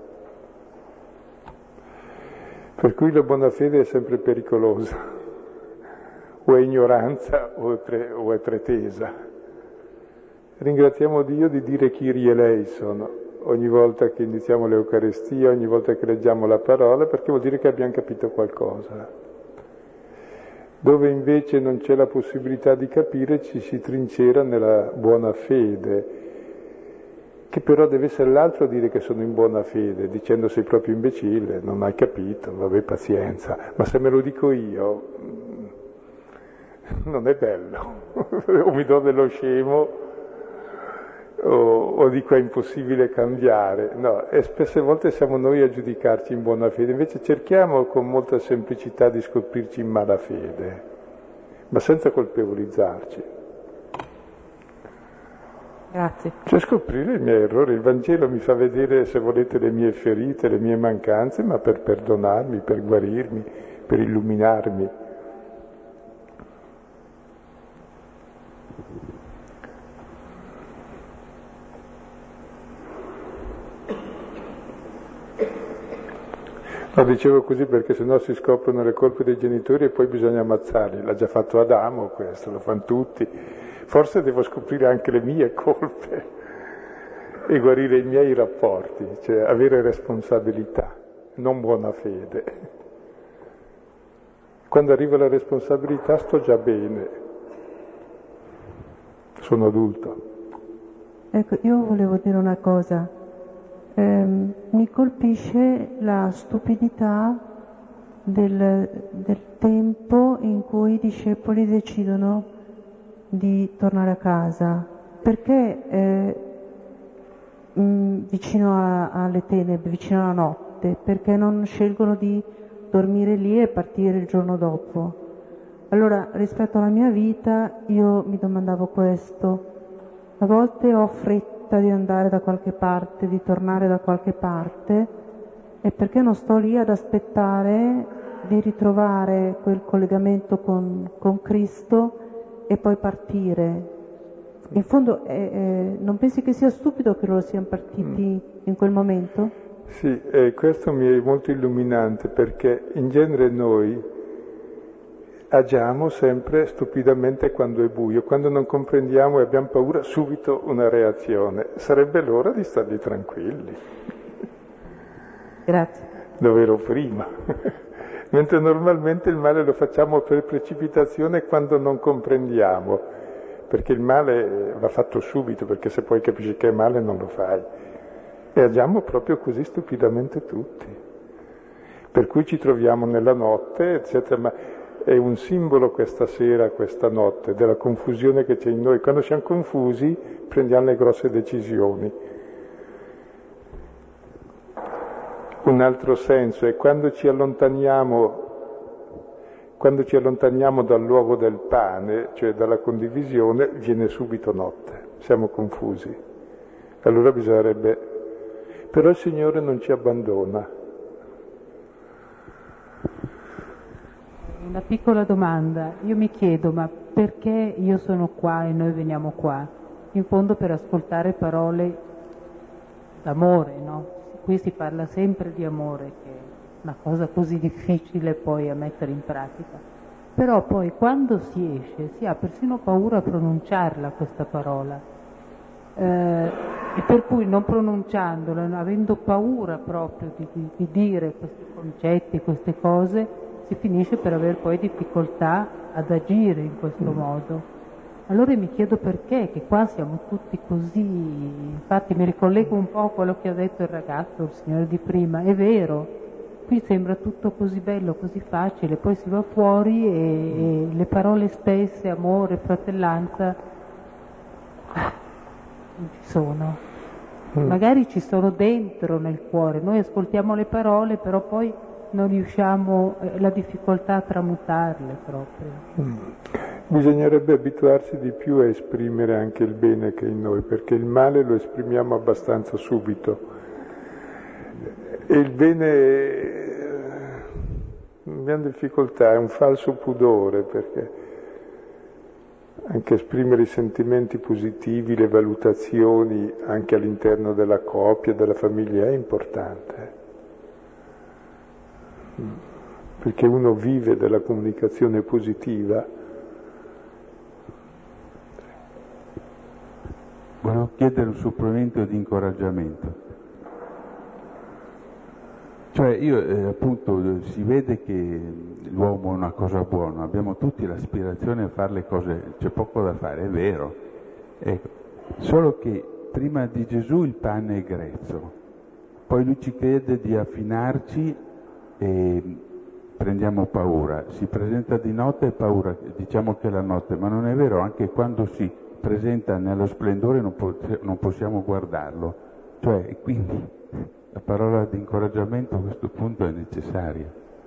Per cui la buona fede è sempre pericolosa, o è ignoranza o è pretesa. Ringraziamo Dio di dire Kyrie eleison ogni volta che iniziamo l'Eucarestia, ogni volta che leggiamo la parola, perché vuol dire che abbiamo capito qualcosa. Dove invece non c'è la possibilità di capire, ci si trincera nella buona fede, che però deve essere l'altro a dire che sono in buona fede, dicendo sei proprio imbecille, non hai capito, vabbè, pazienza. Ma se me lo dico io, non è bello, o mi do dello scemo, o dico è impossibile cambiare, no, e spesse volte siamo noi a giudicarci in buona fede, invece cerchiamo con molta semplicità di scoprirci in malafede, ma senza colpevolizzarci. Grazie. Cioè scoprire i miei errori, il Vangelo mi fa vedere, se volete, le mie ferite, le mie mancanze, ma per perdonarmi, per guarirmi, per illuminarmi. No, dicevo così perché sennò si scoprono le colpe dei genitori e poi bisogna ammazzarli. L'ha già fatto Adamo questo, lo fanno tutti. Forse devo scoprire anche le mie colpe e guarire i miei rapporti, cioè avere responsabilità, non buona fede. Quando arriva la responsabilità sto già bene, sono adulto. Ecco, io volevo dire una cosa. Mi colpisce la stupidità del tempo in cui i discepoli decidono di tornare a casa, perché vicino alle tenebre, vicino alla notte, perché non scelgono di dormire lì e partire il giorno dopo. Allora, rispetto alla mia vita, io mi domandavo questo. A volte ho fretta di andare da qualche parte, di tornare da qualche parte, e perché non sto lì ad aspettare di ritrovare quel collegamento con Cristo e poi partire. In fondo non pensi che sia stupido che loro siano partiti in quel momento? Sì, questo mi è molto illuminante, perché in genere noi agiamo sempre stupidamente quando è buio, quando non comprendiamo e abbiamo paura, subito una reazione. Sarebbe l'ora di starli tranquilli. Grazie. Dove ero prima. Mentre normalmente il male lo facciamo per precipitazione quando non comprendiamo, perché il male va fatto subito, perché se poi capisci che è male non lo fai. E agiamo proprio così stupidamente tutti. Per cui ci troviamo nella notte, eccetera, ma è un simbolo questa sera, questa notte, della confusione che c'è in noi. Quando siamo confusi prendiamo le grosse decisioni. Un altro senso è quando ci allontaniamo dal luogo del pane, cioè dalla condivisione, viene subito notte, siamo confusi. Allora bisognerebbe... Però il Signore non ci abbandona. Una piccola domanda, io mi chiedo, ma perché io sono qua e noi veniamo qua? In fondo per ascoltare parole d'amore, no? Qui si parla sempre di amore, che è una cosa così difficile poi a mettere in pratica. Però poi quando si esce si ha persino paura a pronunciarla questa parola. E per cui non pronunciandola, avendo paura proprio di dire questi concetti, queste cose, si finisce per avere poi difficoltà ad agire in questo modo. Allora mi chiedo perché, che qua siamo tutti così, infatti mi ricollego un po' a quello che ha detto il ragazzo, il signore di prima, è vero, qui sembra tutto così bello, così facile, poi si va fuori e le parole stesse, amore, fratellanza, non ci sono. Magari ci sono dentro nel cuore, noi ascoltiamo le parole, però poi non riusciamo, la difficoltà a tramutarle proprio. Bisognerebbe abituarsi di più a esprimere anche il bene che è in noi, perché il male lo esprimiamo abbastanza subito. E il bene abbiamo difficoltà, è un falso pudore, perché anche esprimere i sentimenti positivi, le valutazioni anche all'interno della coppia, della famiglia è importante. Perché uno vive della comunicazione positiva. Volevo chiedere un supplemento di incoraggiamento. Cioè io appunto si vede che l'uomo è una cosa buona, abbiamo tutti l'aspirazione a fare le cose, c'è poco da fare, è vero. Ecco. Solo che prima di Gesù il pane è grezzo, poi lui ci chiede di affinarci e prendiamo paura, si presenta di notte e paura, diciamo che è la notte, ma non è vero, anche quando si presenta nello splendore non possiamo guardarlo, cioè quindi la parola di incoraggiamento a questo punto è necessaria.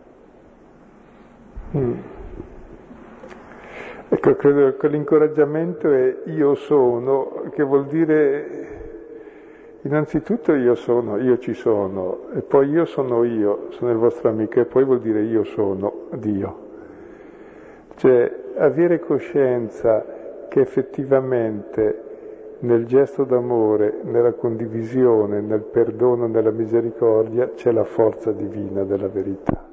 Ecco, credo che l'incoraggiamento è io sono, che vuol dire innanzitutto io ci sono, e poi io, sono il vostro amico, e poi vuol dire io sono Dio. Cioè, avere coscienza che effettivamente nel gesto d'amore, nella condivisione, nel perdono, nella misericordia, c'è la forza divina della verità.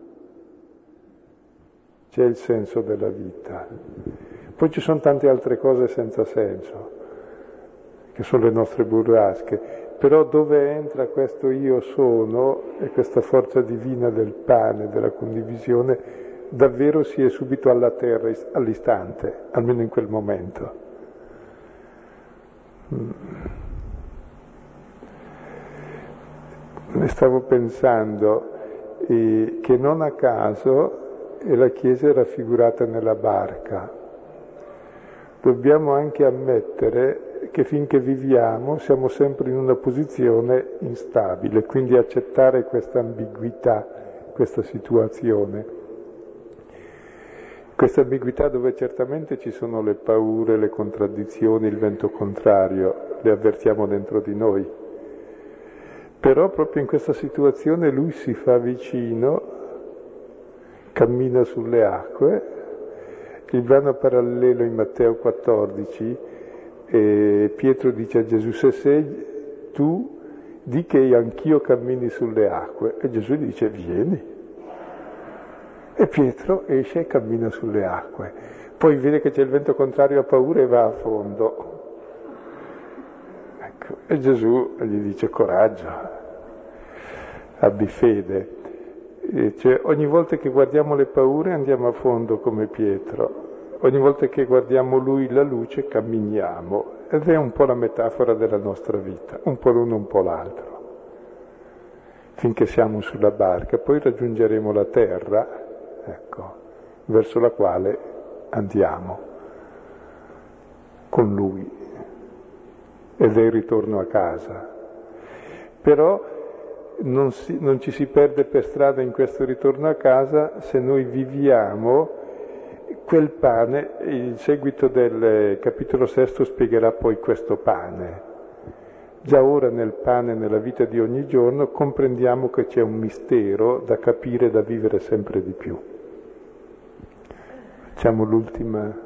C'è il senso della vita. Poi ci sono tante altre cose senza senso, che sono le nostre burrasche, però dove entra questo io sono e questa forza divina del pane, della condivisione, davvero si è subito alla terra all'istante, almeno in quel momento. Ne stavo pensando che non a caso la Chiesa è raffigurata nella barca. Dobbiamo anche ammettere che finché viviamo siamo sempre in una posizione instabile, quindi accettare questa ambiguità, questa situazione. Questa ambiguità dove certamente ci sono le paure, le contraddizioni, il vento contrario, le avvertiamo dentro di noi. Però proprio in questa situazione lui si fa vicino, cammina sulle acque. Il brano parallelo in Matteo 14, Pietro dice a Gesù: se sei tu, di che anch'io cammini sulle acque. E Gesù gli dice: vieni. E Pietro esce e cammina sulle acque. Poi vede che c'è il vento contrario, ha paura e va a fondo. Ecco. E Gesù gli dice: coraggio, abbi fede. Cioè, ogni volta che guardiamo le paure andiamo a fondo come Pietro, ogni volta che guardiamo lui, la luce, camminiamo. Ed è un po' la metafora della nostra vita, un po' l'uno, un po' l'altro, finché siamo sulla barca. Poi raggiungeremo la terra, ecco, verso la quale andiamo con lui, ed è il ritorno a casa. Però non ci si perde per strada in questo ritorno a casa se noi viviamo quel pane. Il seguito del capitolo 6 spiegherà poi questo pane. Già ora nel pane, nella vita di ogni giorno, comprendiamo che c'è un mistero da capire, da vivere sempre di più. Facciamo l'ultima.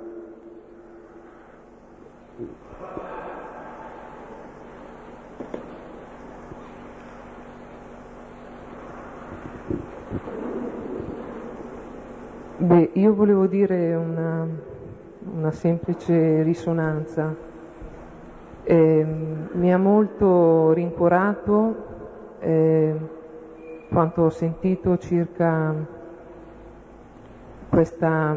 Beh, io volevo dire una semplice risonanza. Mi ha molto rincuorato quanto ho sentito circa questa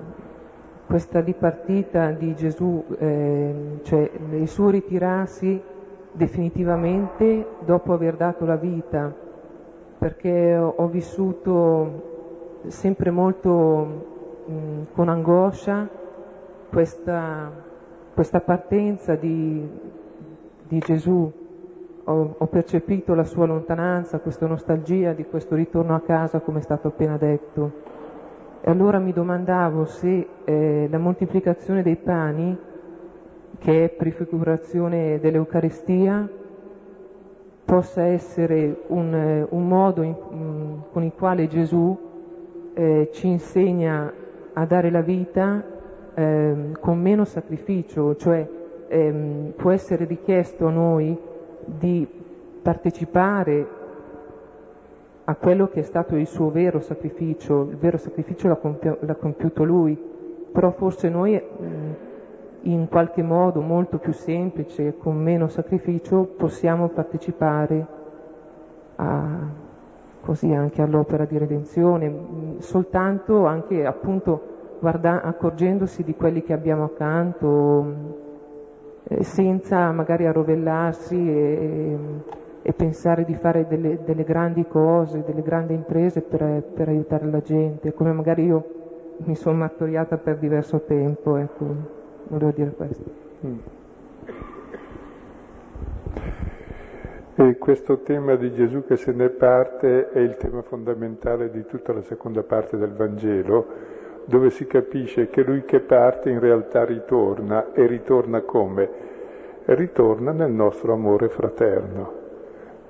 dipartita di Gesù, cioè il suo ritirarsi definitivamente dopo aver dato la vita, perché ho vissuto sempre molto con angoscia questa partenza di Gesù. Ho percepito la sua lontananza, questa nostalgia di questo ritorno a casa, come è stato appena detto. E allora mi domandavo se la moltiplicazione dei pani, che è prefigurazione dell'Eucaristia, possa essere un modo con il quale Gesù ci insegna a dare la vita con meno sacrificio, cioè può essere richiesto a noi di partecipare a quello che è stato il suo vero sacrificio. Il vero sacrificio l'ha compiuto lui, però forse noi in qualche modo molto più semplice, con meno sacrificio, possiamo partecipare così anche all'opera di redenzione, soltanto anche appunto accorgendosi di quelli che abbiamo accanto, senza magari arrovellarsi e pensare di fare delle grandi cose, delle grandi imprese per aiutare la gente, come magari io mi sono martoriata per diverso tempo, ecco, volevo dire questo. E questo tema di Gesù che se ne parte è il tema fondamentale di tutta la seconda parte del Vangelo, dove si capisce che lui che parte in realtà ritorna, e ritorna come? Ritorna nel nostro amore fraterno.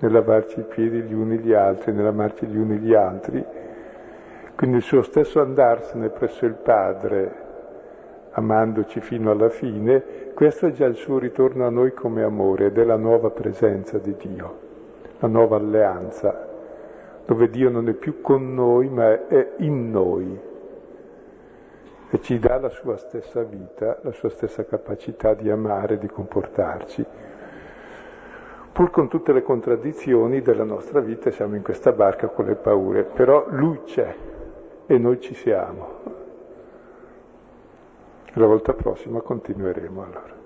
nel lavarci i piedi gli uni gli altri, nell'amarci gli uni gli altri. Quindi il suo stesso andarsene presso il Padre, amandoci fino alla fine, questo è già il suo ritorno a noi come amore ed è la nuova presenza di Dio, la nuova alleanza, dove Dio non è più con noi ma è in noi e ci dà la sua stessa vita, la sua stessa capacità di amare, di comportarci. Pur con tutte le contraddizioni della nostra vita siamo in questa barca con le paure, però Lui c'è e noi ci siamo. La volta prossima continueremo allora.